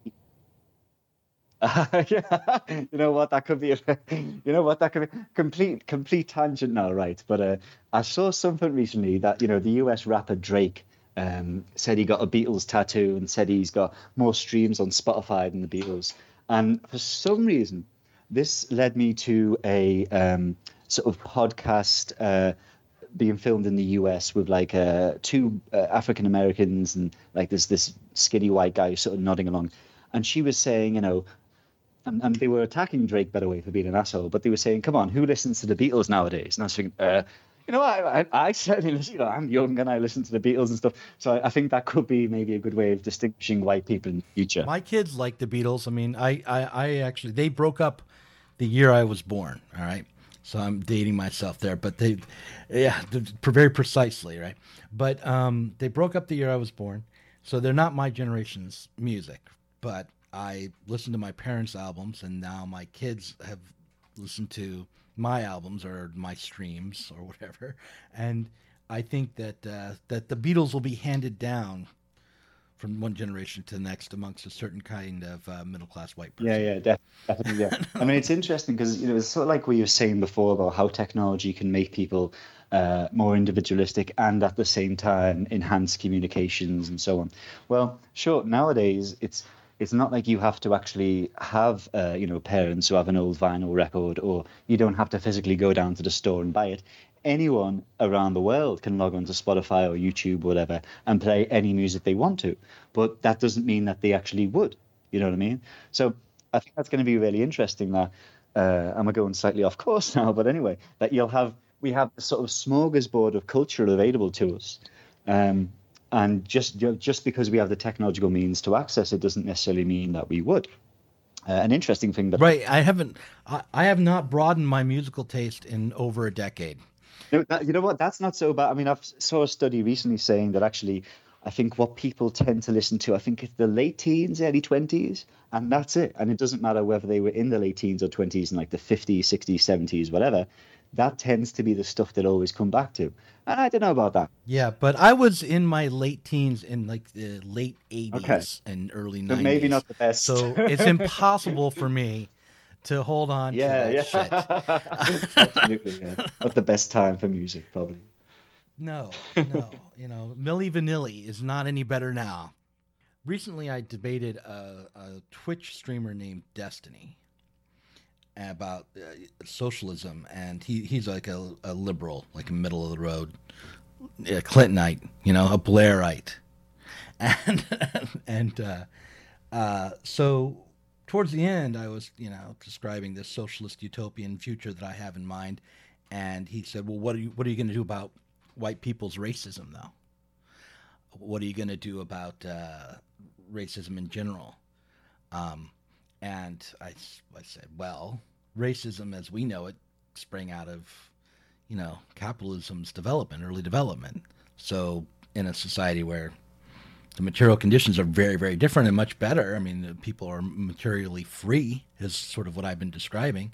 Uh, yeah, you know what, that could be a, you know what, that could be complete, complete tangent now, right? But uh, I saw something recently that, you know, the U S rapper Drake um, said he got a Beatles tattoo and said he's got more streams on Spotify than the Beatles. And for some reason, this led me to a um, sort of podcast uh, being filmed in the U S with like uh, two uh, African Americans and like there's this skinny white guy sort of nodding along. And she was saying, you know, And, and they were attacking Drake, by the way, for being an asshole. But they were saying, "Come on, who listens to the Beatles nowadays?" And I was thinking, uh, you know, I, I, I certainly listen. You know, I'm young and I listen to the Beatles and stuff. So I, I think that could be maybe a good way of distinguishing white people in the future. My kids like the Beatles. I mean, I, I, I actually they broke up the year I was born. All right, so I'm dating myself there, but they, yeah, very precisely, right? But um, they broke up the year I was born, so they're not my generation's music, but I listened to my parents' albums, and now my kids have listened to my albums or my streams or whatever. And I think that uh, that the Beatles will be handed down from one generation to the next amongst a certain kind of uh, middle-class white person. Yeah, yeah, def- definitely. Yeah. I mean, it's interesting because, you know, it's sort of like we were saying before about how technology can make people uh, more individualistic and at the same time enhance communications and so on. Well, sure, nowadays it's it's not like you have to actually have, uh, you know, parents who have an old vinyl record, or you don't have to physically go down to the store and buy it. Anyone around the world can log on to Spotify or YouTube or whatever and play any music they want to. But that doesn't mean that they actually would. You know what I mean? So I think that's going to be really interesting. That uh, and we're going slightly off course now, but anyway, that you'll have we have the sort of smorgasbord of culture available to us, um, and just you know, just because we have the technological means to access it doesn't necessarily mean that we would. Uh, an interesting thing that right, I haven't, I, I have not broadened my musical taste in over a decade. No, that, you know what? That's not so bad. I mean, I saw a study recently saying that actually, I think what people tend to listen to, I think it's the late teens, early twenties, and that's it. And it doesn't matter whether they were in the late teens or twenties in like the fifties, sixties, seventies, whatever. That tends to be the stuff that always come back to. And I don't know about that. Yeah, but I was in my late teens in like the late eighties Okay. and early So nineties. maybe not the best. So it's impossible for me to hold on Yeah, to yeah. that shit. Absolutely, yeah. Not the best time for music, probably. No, no. You know, Milli Vanilli is not any better now. Recently, I debated a, a Twitch streamer named Destiny about uh, socialism, and he, he's like a, a liberal, like a middle of the road, a Clintonite, you know, a Blairite. And, and uh, uh, so towards the end, I was, you know, describing this socialist utopian future that I have in mind. And he said, well, what are you, what are you going to do about white people's racism, though? What are you going to do about uh, racism in general? Um, and I, I said, well, racism as we know it sprang out of, you know, capitalism's development, early development. So in a society where the material conditions are very, very different and much better, I mean, the people are materially free, is sort of what I've been describing.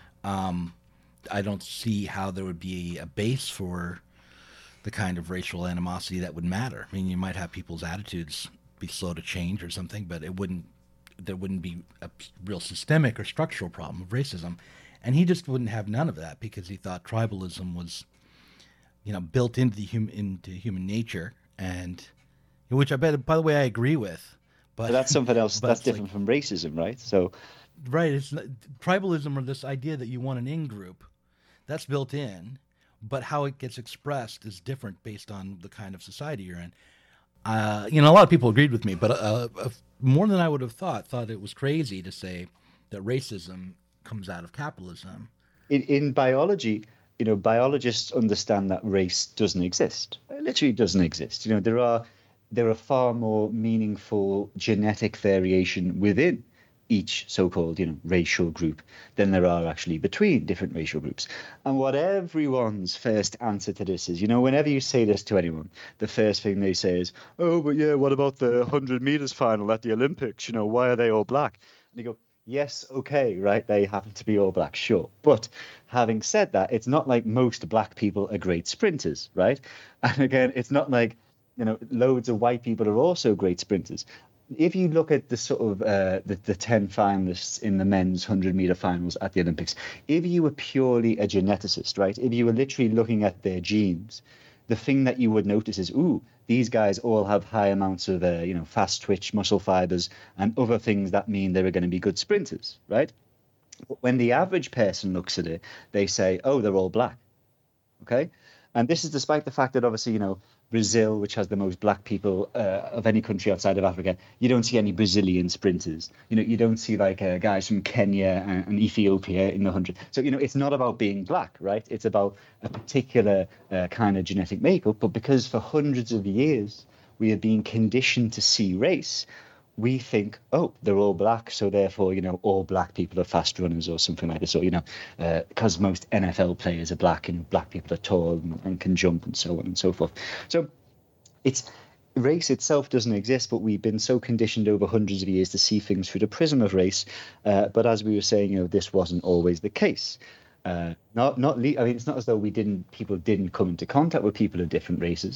Um, I don't see how there would be a base for the kind of racial animosity that would matter. I mean, you might have people's attitudes be slow to change or something, but it wouldn't, there wouldn't be a real systemic or structural problem of racism. And he just wouldn't have none of that because he thought tribalism was, you know, built into the hum, into human nature, and which I bet, by the way, I agree with. But, But that's something else. but That's it's like- different from racism, right? So Right. It's not, tribalism, or this idea that you want an in-group, that's built in, but how it gets expressed is different based on the kind of society you're in. Uh, you know, a lot of people agreed with me, but uh, uh, more than I would have thought, thought it was crazy to say that racism comes out of capitalism. in, in biology, you know, biologists understand that race doesn't exist. It literally doesn't exist. You know, there are there are far more meaningful genetic variation within each so-called, you know, racial group than there are actually between different racial groups. And what everyone's first answer to this is, you know, whenever you say this to anyone, the first thing they say is, oh, but yeah, what about the one hundred meters final at the Olympics? You know, why are they all black? And you go, yes, okay, right, they happen to be all black, sure. But having said that, it's not like most black people are great sprinters, right? And again, it's not like, you know, loads of white people are also great sprinters. If you look at the sort of uh, the, the ten finalists in the men's one hundred meter finals at the Olympics, if you were purely a geneticist, right, if you were literally looking at their genes, the thing that you would notice is, ooh, these guys all have high amounts of, uh, you know, fast twitch muscle fibers and other things that mean they're going to be good sprinters, right? But when the average person looks at it, they say, oh, they're all black, okay? And this is despite the fact that obviously, you know, Brazil, which has the most black people uh, of any country outside of Africa, you don't see any Brazilian sprinters. You know, you don't see like uh, guys from Kenya and, and Ethiopia in the hundred. So, you know, it's not about being black, right? It's about a particular uh, kind of genetic makeup. But because for hundreds of years we have been conditioned to see race, we think, oh, they're all black, so therefore, you know, all black people are fast runners or something like this. Or, you know, uh, because most N F L players are black and black people are tall and, and can jump and so on and so forth. So it's race itself doesn't exist, but we've been so conditioned over hundreds of years to see things through the prism of race. Uh, but as we were saying, you know, this wasn't always the case. Uh, not, not. Le- I mean, it's not as though we didn't. People didn't come into contact with people of different races.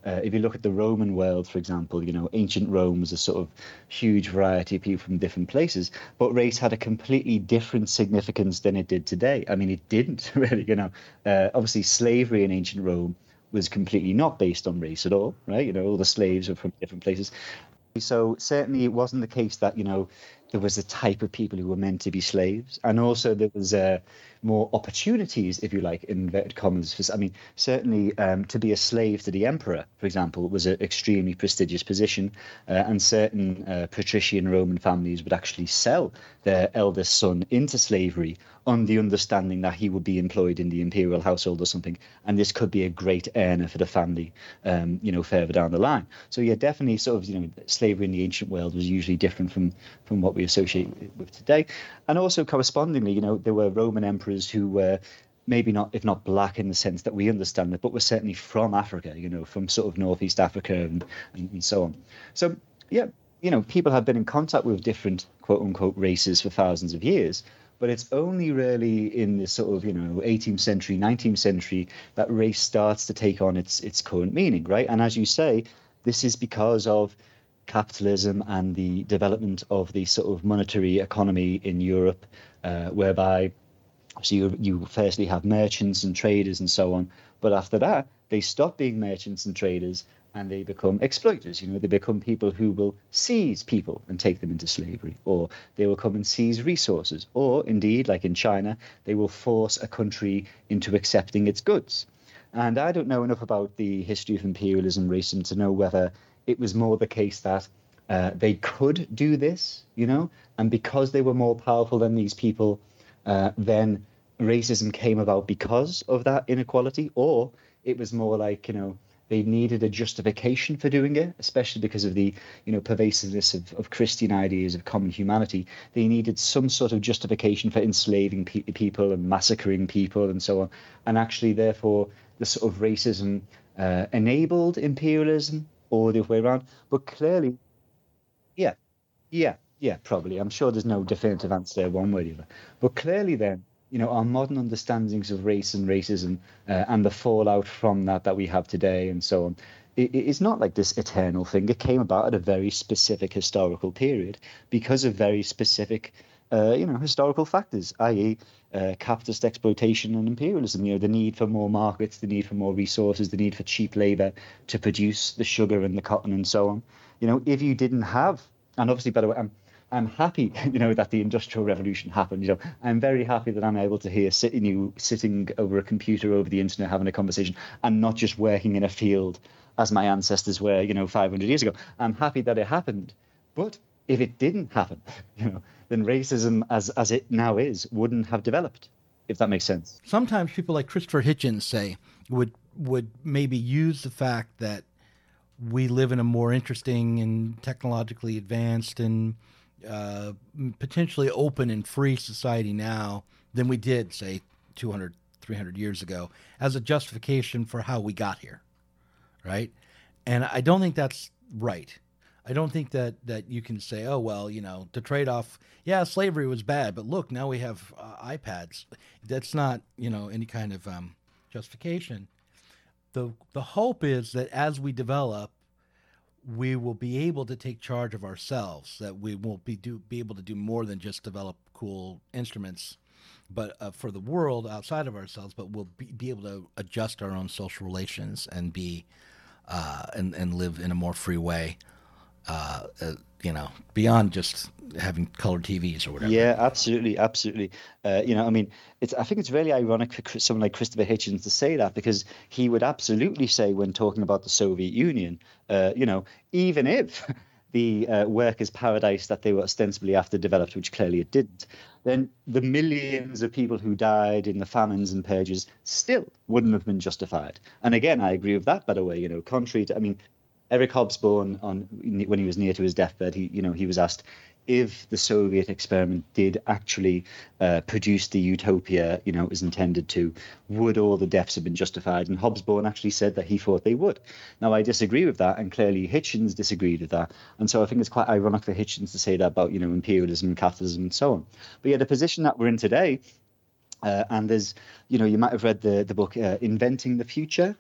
Uh, if you look at the Roman world, for example, you know, ancient Rome was a sort of huge variety of people from different places, but race had a completely different significance than it did today. I mean, it didn't really, you know. Uh, obviously, slavery in ancient Rome was completely not based on race at all, right? You know, all the slaves were from different places. So certainly it wasn't the case that, you know, there was a type of people who were meant to be slaves. And also there was uh, more opportunities, if you like, in inverted commas. I mean, certainly um, to be a slave to the emperor, for example, was an extremely prestigious position. Uh, and certain uh, patrician Roman families would actually sell their eldest son into slavery on the understanding that he would be employed in the imperial household or something. And this could be a great earner for the family, um, you know, further down the line. So yeah, definitely sort of, you know, slavery in the ancient world was usually different from, from what we associate with today. And also correspondingly, you know, there were Roman emperors who were maybe not, if not black in the sense that we understand it, but were certainly from Africa, you know, from sort of Northeast Africa and, and, and so on. So yeah, you know, people have been in contact with different quote unquote races for thousands of years. But it's only really in the sort of, you know, eighteenth century, nineteenth century that race starts to take on its its current meaning, right? And as you say, this is because of capitalism and the development of the sort of monetary economy in Europe, uh, whereby so you, you firstly have merchants and traders and so on. But after that, they stop being merchants and traders and they become exploiters. You know, they become people who will seize people and take them into slavery, or they will come and seize resources, or indeed, like in China, they will force a country into accepting its goods. And I don't know enough about the history of imperialism, racism, to know whether it was more the case that uh, they could do this, you know, and because they were more powerful than these people, uh, then racism came about because of that inequality, or it was more like, you know, they needed a justification for doing it, especially because of the, you know, pervasiveness of, of Christian ideas of common humanity. They needed some sort of justification for enslaving pe- people and massacring people and so on. And actually, therefore, the sort of racism uh, enabled imperialism, or the other way around. But clearly, yeah, yeah, yeah, probably. I'm sure there's no definitive answer there one way or the other. But clearly then, you know, our modern understandings of race and racism uh, and the fallout from that that we have today and so on, it, it's not like this eternal thing. It came about at a very specific historical period because of very specific, uh, you know, historical factors, that is uh, capitalist exploitation and imperialism, you know, the need for more markets, the need for more resources, the need for cheap labor to produce the sugar and the cotton and so on. You know, if you didn't have, and obviously, by the way, I'm, I'm happy, you know, that the Industrial Revolution happened. You know, I'm very happy that I'm able to hear sitting you sitting over a computer over the internet having a conversation and not just working in a field as my ancestors were, you know, five hundred years ago. I'm happy that it happened. But if it didn't happen, you know, then racism as as it now is wouldn't have developed, if that makes sense. Sometimes people like Christopher Hitchens say would would maybe use the fact that we live in a more interesting and technologically advanced and uh, potentially open and free society now than we did, say, two hundred, three hundred years ago, as a justification for how we got here, right? And I don't think that's right. I don't think that, that you can say, oh, well, you know, the trade-off, yeah, slavery was bad, but look, now we have uh, iPads. That's not, you know, any kind of um, justification. The the hope is that as we develop, we will be able to take charge of ourselves, that we won't be do be able to do more than just develop cool instruments, but uh, for the world outside of ourselves, but we'll be, be able to adjust our own social relations and be uh, and, and live in a more free way, uh, uh, you know, beyond just having colored T Vs or whatever. Yeah, absolutely, absolutely. Uh, you know, I mean, it's. I think it's really ironic for someone like Christopher Hitchens to say that, because he would absolutely say, when talking about the Soviet Union, uh, you know, even if the uh, workers' paradise that they were ostensibly after developed, which clearly it didn't, then the millions of people who died in the famines and purges still wouldn't have been justified. And again, I agree with that, by the way, you know, contrary to, I mean, Eric Hobsbawm, on when he was near to his deathbed, he, you know, he was asked if the Soviet experiment did actually uh, produce the utopia, you know, it was intended to, would all the deaths have been justified? And Hobsbawm actually said that he thought they would. Now, I disagree with that, and clearly Hitchens disagreed with that. And so I think it's quite ironic for Hitchens to say that about, you know, imperialism, capitalism, and so on. But yeah, the position that we're in today, uh, and there's, you know, you might have read the, the book uh, Inventing the Future.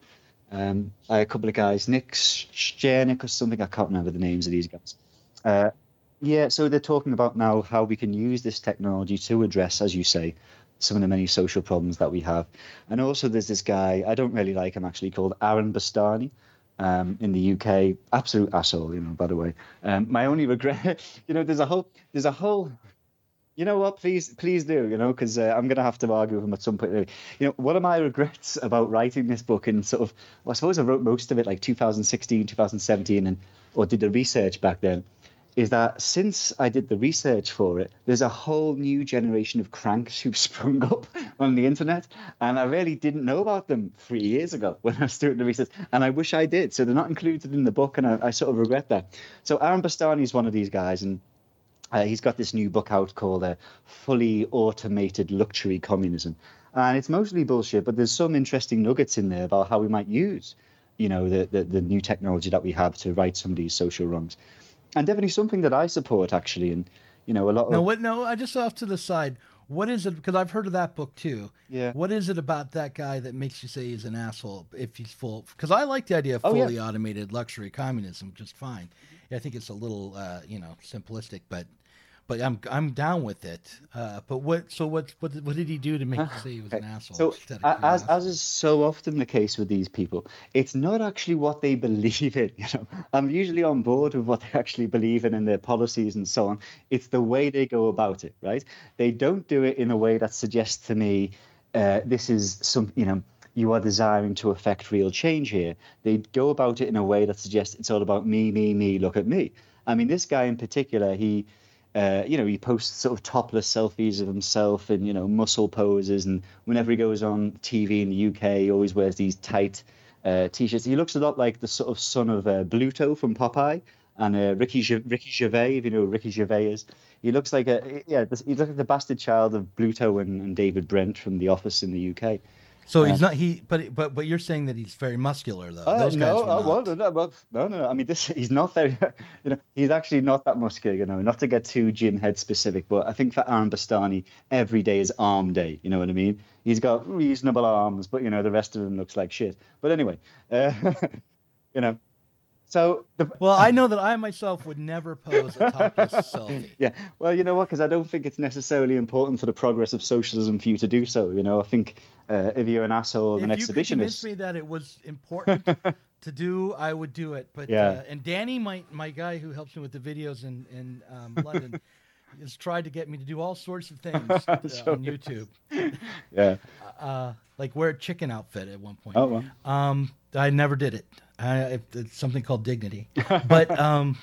Um, a couple of guys, Nick Schernick or something. I can't remember the names of these guys. Uh, yeah, so they're talking about now how we can use this technology to address, as you say, some of the many social problems that we have. And also there's this guy, I don't really like him actually, called Aaron Bastani. Um, in the U K, absolute asshole, you know, by the way. Um, my only regret, you know, there's a whole, there's a whole, you know what, please, please do, you know, because uh, I'm going to have to argue with him at some point. You know, one of my regrets about writing this book and sort of, well, I suppose I wrote most of it like two thousand sixteen, two thousand seventeen, and or did the research back then, is that since I did the research for it, there's a whole new generation of cranks who've sprung up on the internet. And I really didn't know about them three years ago when I was doing the research. And I wish I did. So they're not included in the book. And I, I sort of regret that. So Aaron Bastani is one of these guys. And uh, he's got this new book out called uh, Fully Automated Luxury Communism. And it's mostly bullshit, but there's some interesting nuggets in there about how we might use, you know, the, the, the new technology that we have to right some of these social wrongs. And definitely something that I support, actually, and you know, a lot of. No, what? No, I just off to the side. What is it? Because I've heard of that book too. Yeah. What is it about that guy that makes you say he's an asshole if he's full? Because I like the idea of Oh, fully yeah. automated luxury communism, just fine. I think it's a little, uh, you know, simplistic, but but I'm I'm down with it. Uh, but what? So what? What, what did he do to make you say he was an asshole? So, instead of a- as asshole? as is so often the case with these people, it's not actually what they believe in. You know, I'm usually on board with what they actually believe in and their policies and so on. It's the way they go about it, right? They don't do it in a way that suggests to me uh, this is some, you know, you are desiring to affect real change here. They go about it in a way that suggests it's all about me, me, me. Look at me. I mean, this guy in particular, he. Uh, you know, he posts sort of topless selfies of himself in, you know, muscle poses. And whenever he goes on T V in the U K, he always wears these tight uh, T-shirts. He looks a lot like the sort of son of uh, Bluto from Popeye and uh, Ricky Ge- Ricky Gervais, if you know who Ricky Gervais is. He looks like a, yeah, this, he looks like the bastard child of Bluto and, and David Brent from The Office in the U K. So he's not he, but but but you're saying that he's very muscular though. Uh, Those guys no, were uh, not. well, no, well, no, no, no. I mean, this he's not very, you know, he's actually not that muscular, you know, not to get too gym head specific, but I think for Aaron Bastani, every day is arm day, you know what I mean? He's got reasonable arms, but, you know, the rest of him looks like shit. But anyway, uh, you know, so... The, Well, I know that I myself would never pose a topless selfie. yeah, well, you know what, because I don't think it's necessarily important for the progress of socialism for you to do so, you know, I think uh, if you're an asshole of If an you could exhibitionist... convince me that it was important to do, I would do it. But Yeah. uh, and Danny, my my guy who helps me with the videos in in um, London, has tried to get me to do all sorts of things uh, on YouTube, Yeah. uh, like wear a chicken outfit at one point. Oh, well. Um, I never did it. I, it's something called dignity. But um,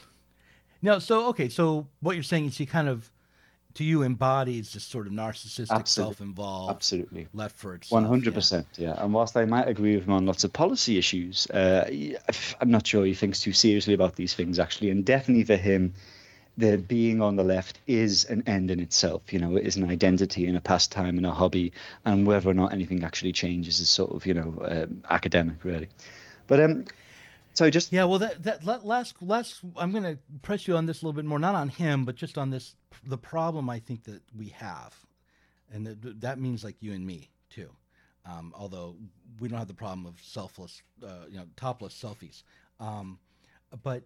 no, so okay, so what you're saying is he kind of, to you, embodies this sort of narcissistic, Absolutely. self-involved, Absolutely. left for itself. One hundred percent, yeah. And whilst I might agree with him on lots of policy issues, uh, I'm not sure he thinks too seriously about these things actually. And definitely for him, the being on the left is an end in itself. You know, it is an identity and a pastime and a hobby. And whether or not anything actually changes is sort of, you know, um, academic really. But um, so just Yeah, well, that that la- last last I'm going to press you on this a little bit more, not on him, but just on this the problem I think that we have, and that, that means like you and me too. Um, although we don't have the problem of selfless, uh, you know, topless selfies, um, but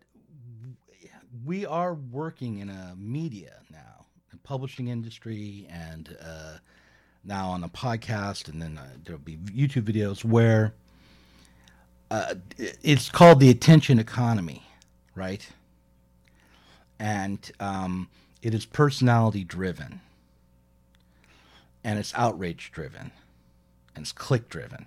we are working in a media now, a publishing industry, and uh, now on a podcast, and then uh, there'll be YouTube videos where. Uh, it's called the attention economy, right? And um, it is personality driven, and it's outrage driven, and it's click driven.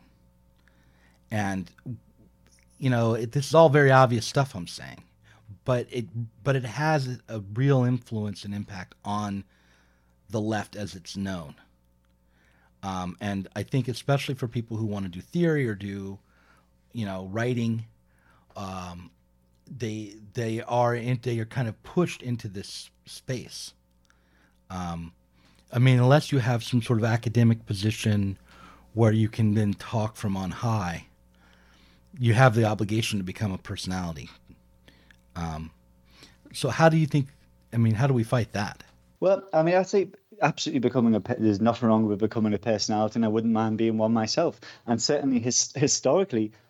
And you know, it, this is all very obvious stuff I'm saying, but it but it has a real influence and impact on the left as it's known. Um, and I think especially for people who want to do theory or do you know, writing, um, they they are in, they are kind of pushed into this space. Um, I mean, unless you have some sort of academic position where you can then talk from on high, you have the obligation to become a personality. Um, so, how do you think? I mean, how do we fight that? Well, I mean, I'd say absolutely becoming a. There's nothing wrong with becoming a personality, and I wouldn't mind being one myself. And certainly, his, historically,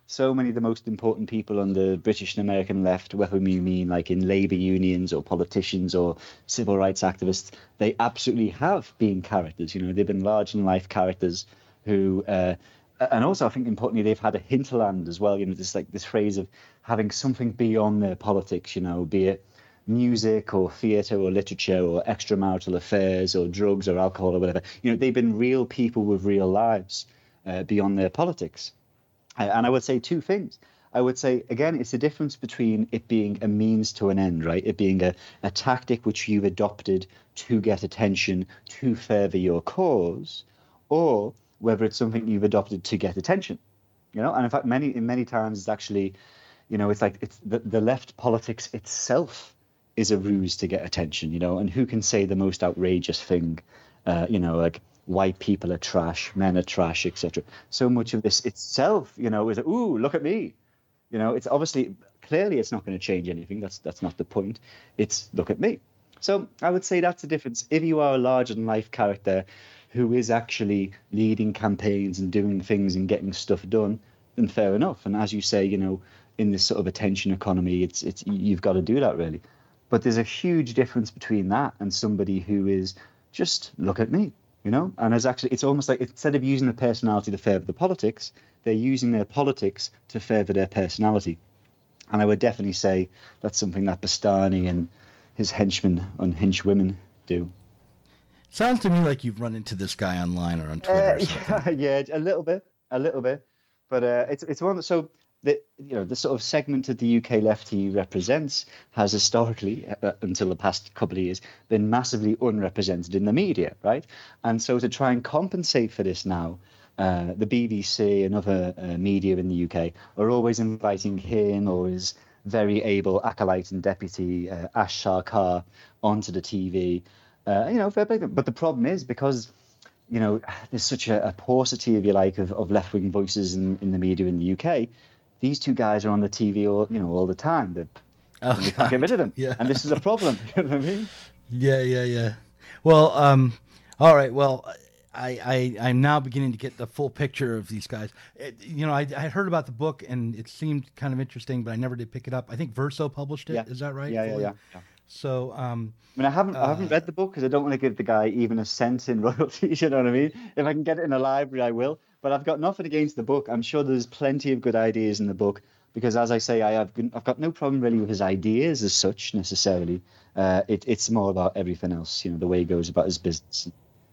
so many of the most important people on the British and American left, whether we mean like in labour unions or politicians or civil rights activists, they absolutely have been characters. You know, they've been large-in-life characters who, uh, and also I think importantly, they've had a hinterland as well. You know, this like this phrase of having something beyond their politics. You know, be it music or theatre or literature or extramarital affairs or drugs or alcohol or whatever. You know, they've been real people with real lives uh, beyond their politics. Uh, and I would say two things. I would say, again, it's the difference between it being a means to an end, right? It being a, a tactic which you've adopted to get attention, to further your cause, or whether it's something you've adopted to get attention. You know, and in fact, many in many times it's actually, you know, it's like it's the, the left politics itself is a ruse to get attention, you know, and who can say the most outrageous thing, uh, you know, like white people are trash, men are trash, et cetera. So much of this itself, you know, is, ooh, look at me. You know, it's obviously, clearly it's not going to change anything. That's that's not the point. It's look at me. So I would say that's the difference. If you are a larger-than-life character who is actually leading campaigns and doing things and getting stuff done, then fair enough. And as you say, you know, in this sort of attention economy, it's it's you've got to do that, really. But there's a huge difference between that and somebody who is just look at me, you know, and as actually it's almost like instead of using the personality to further the politics, they're using their politics to further their personality. And I would definitely say that's something that Bastani and his henchmen, unhinged women, do. Sounds to me like you've run into this guy online or on Twitter. Uh, or yeah, yeah, a little bit, a little bit. But uh, it's it's one that so. The, you know, the sort of segment that the U K left he represents has historically, uh, until the past couple of years, been massively unrepresented in the media, right? And so to try and compensate for this now, uh, the B B C and other uh, media in the U K are always inviting him or his very able acolyte and deputy, uh, Ash Sarkar, onto the T V. Uh, you know, but the problem is because, you know, there's such a, a paucity, if you like, of, of left-wing voices in, in the media in the U K. These two guys are on the T V all, you know, all the time. They're, oh, you can't get rid of them. Yeah. And this is a problem. You know what I mean? Yeah, yeah, yeah. Well, um, all right. Well, I, I, I'm now beginning to get the full picture of these guys. It, you know, I, I heard about the book and it seemed kind of interesting, but I never did pick it up. I think Verso published it. Yeah. Is that right? Yeah, yeah, yeah, yeah. So, um, I mean, I haven't, uh, I haven't read the book because I don't want to give the guy even a cent in royalties. You know what I mean? If I can get it in a library, I will. But I've got nothing against the book. I'm sure there's plenty of good ideas in the book because, as I say, I have I've got no problem really with his ideas as such necessarily. Uh, it, it's more about everything else, you know, the way he goes about his business.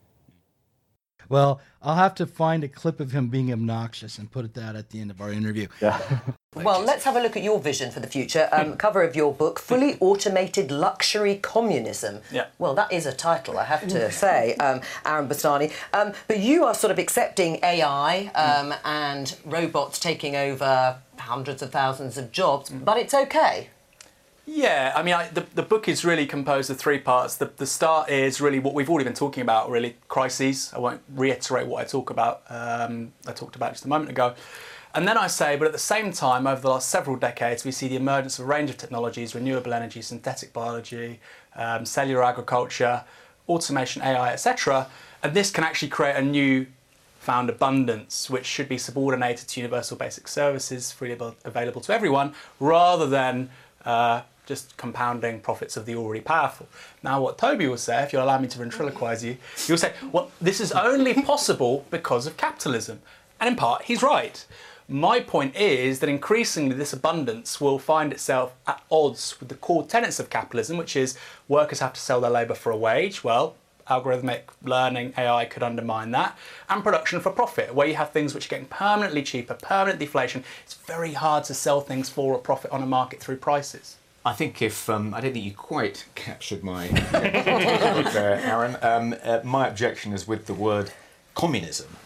Well, I'll have to find a clip of him being obnoxious and put that at the end of our interview. Yeah. Well, let's have a look at your vision for the future. Um, cover of your book, Fully Automated Luxury Communism. Yeah. Well, that is a title, I have to say, um, Aaron Bastani. Um, but you are sort of accepting A I um, and robots taking over hundreds of thousands of jobs, but it's okay. Yeah, I mean, I, the, the book is really composed of three parts. The, the start is really what we've already been talking about, really, crises. I won't reiterate what I talk about. Um, I talked about just a moment ago. And then I say, but at the same time, over the last several decades, we see the emergence of a range of technologies, renewable energy, synthetic biology, um, cellular agriculture, automation, A I, et cetera. And this can actually create a new found abundance, which should be subordinated to universal basic services, freely available to everyone, rather than uh, just compounding profits of the already powerful. Now, what Toby will say, if you'll allow me to ventriloquize you, he'll say, well, this is only possible because of capitalism. And in part, he's right. My point is that increasingly this abundance will find itself at odds with the core tenets of capitalism, which is workers have to sell their labour for a wage. Well, algorithmic learning, A I could undermine that. And production for profit, where you have things which are getting permanently cheaper, permanent deflation. It's very hard to sell things for a profit on a market through prices. I think if, um, I don't think you quite captured my there, Aaron. Um, uh, my objection is with the word communism.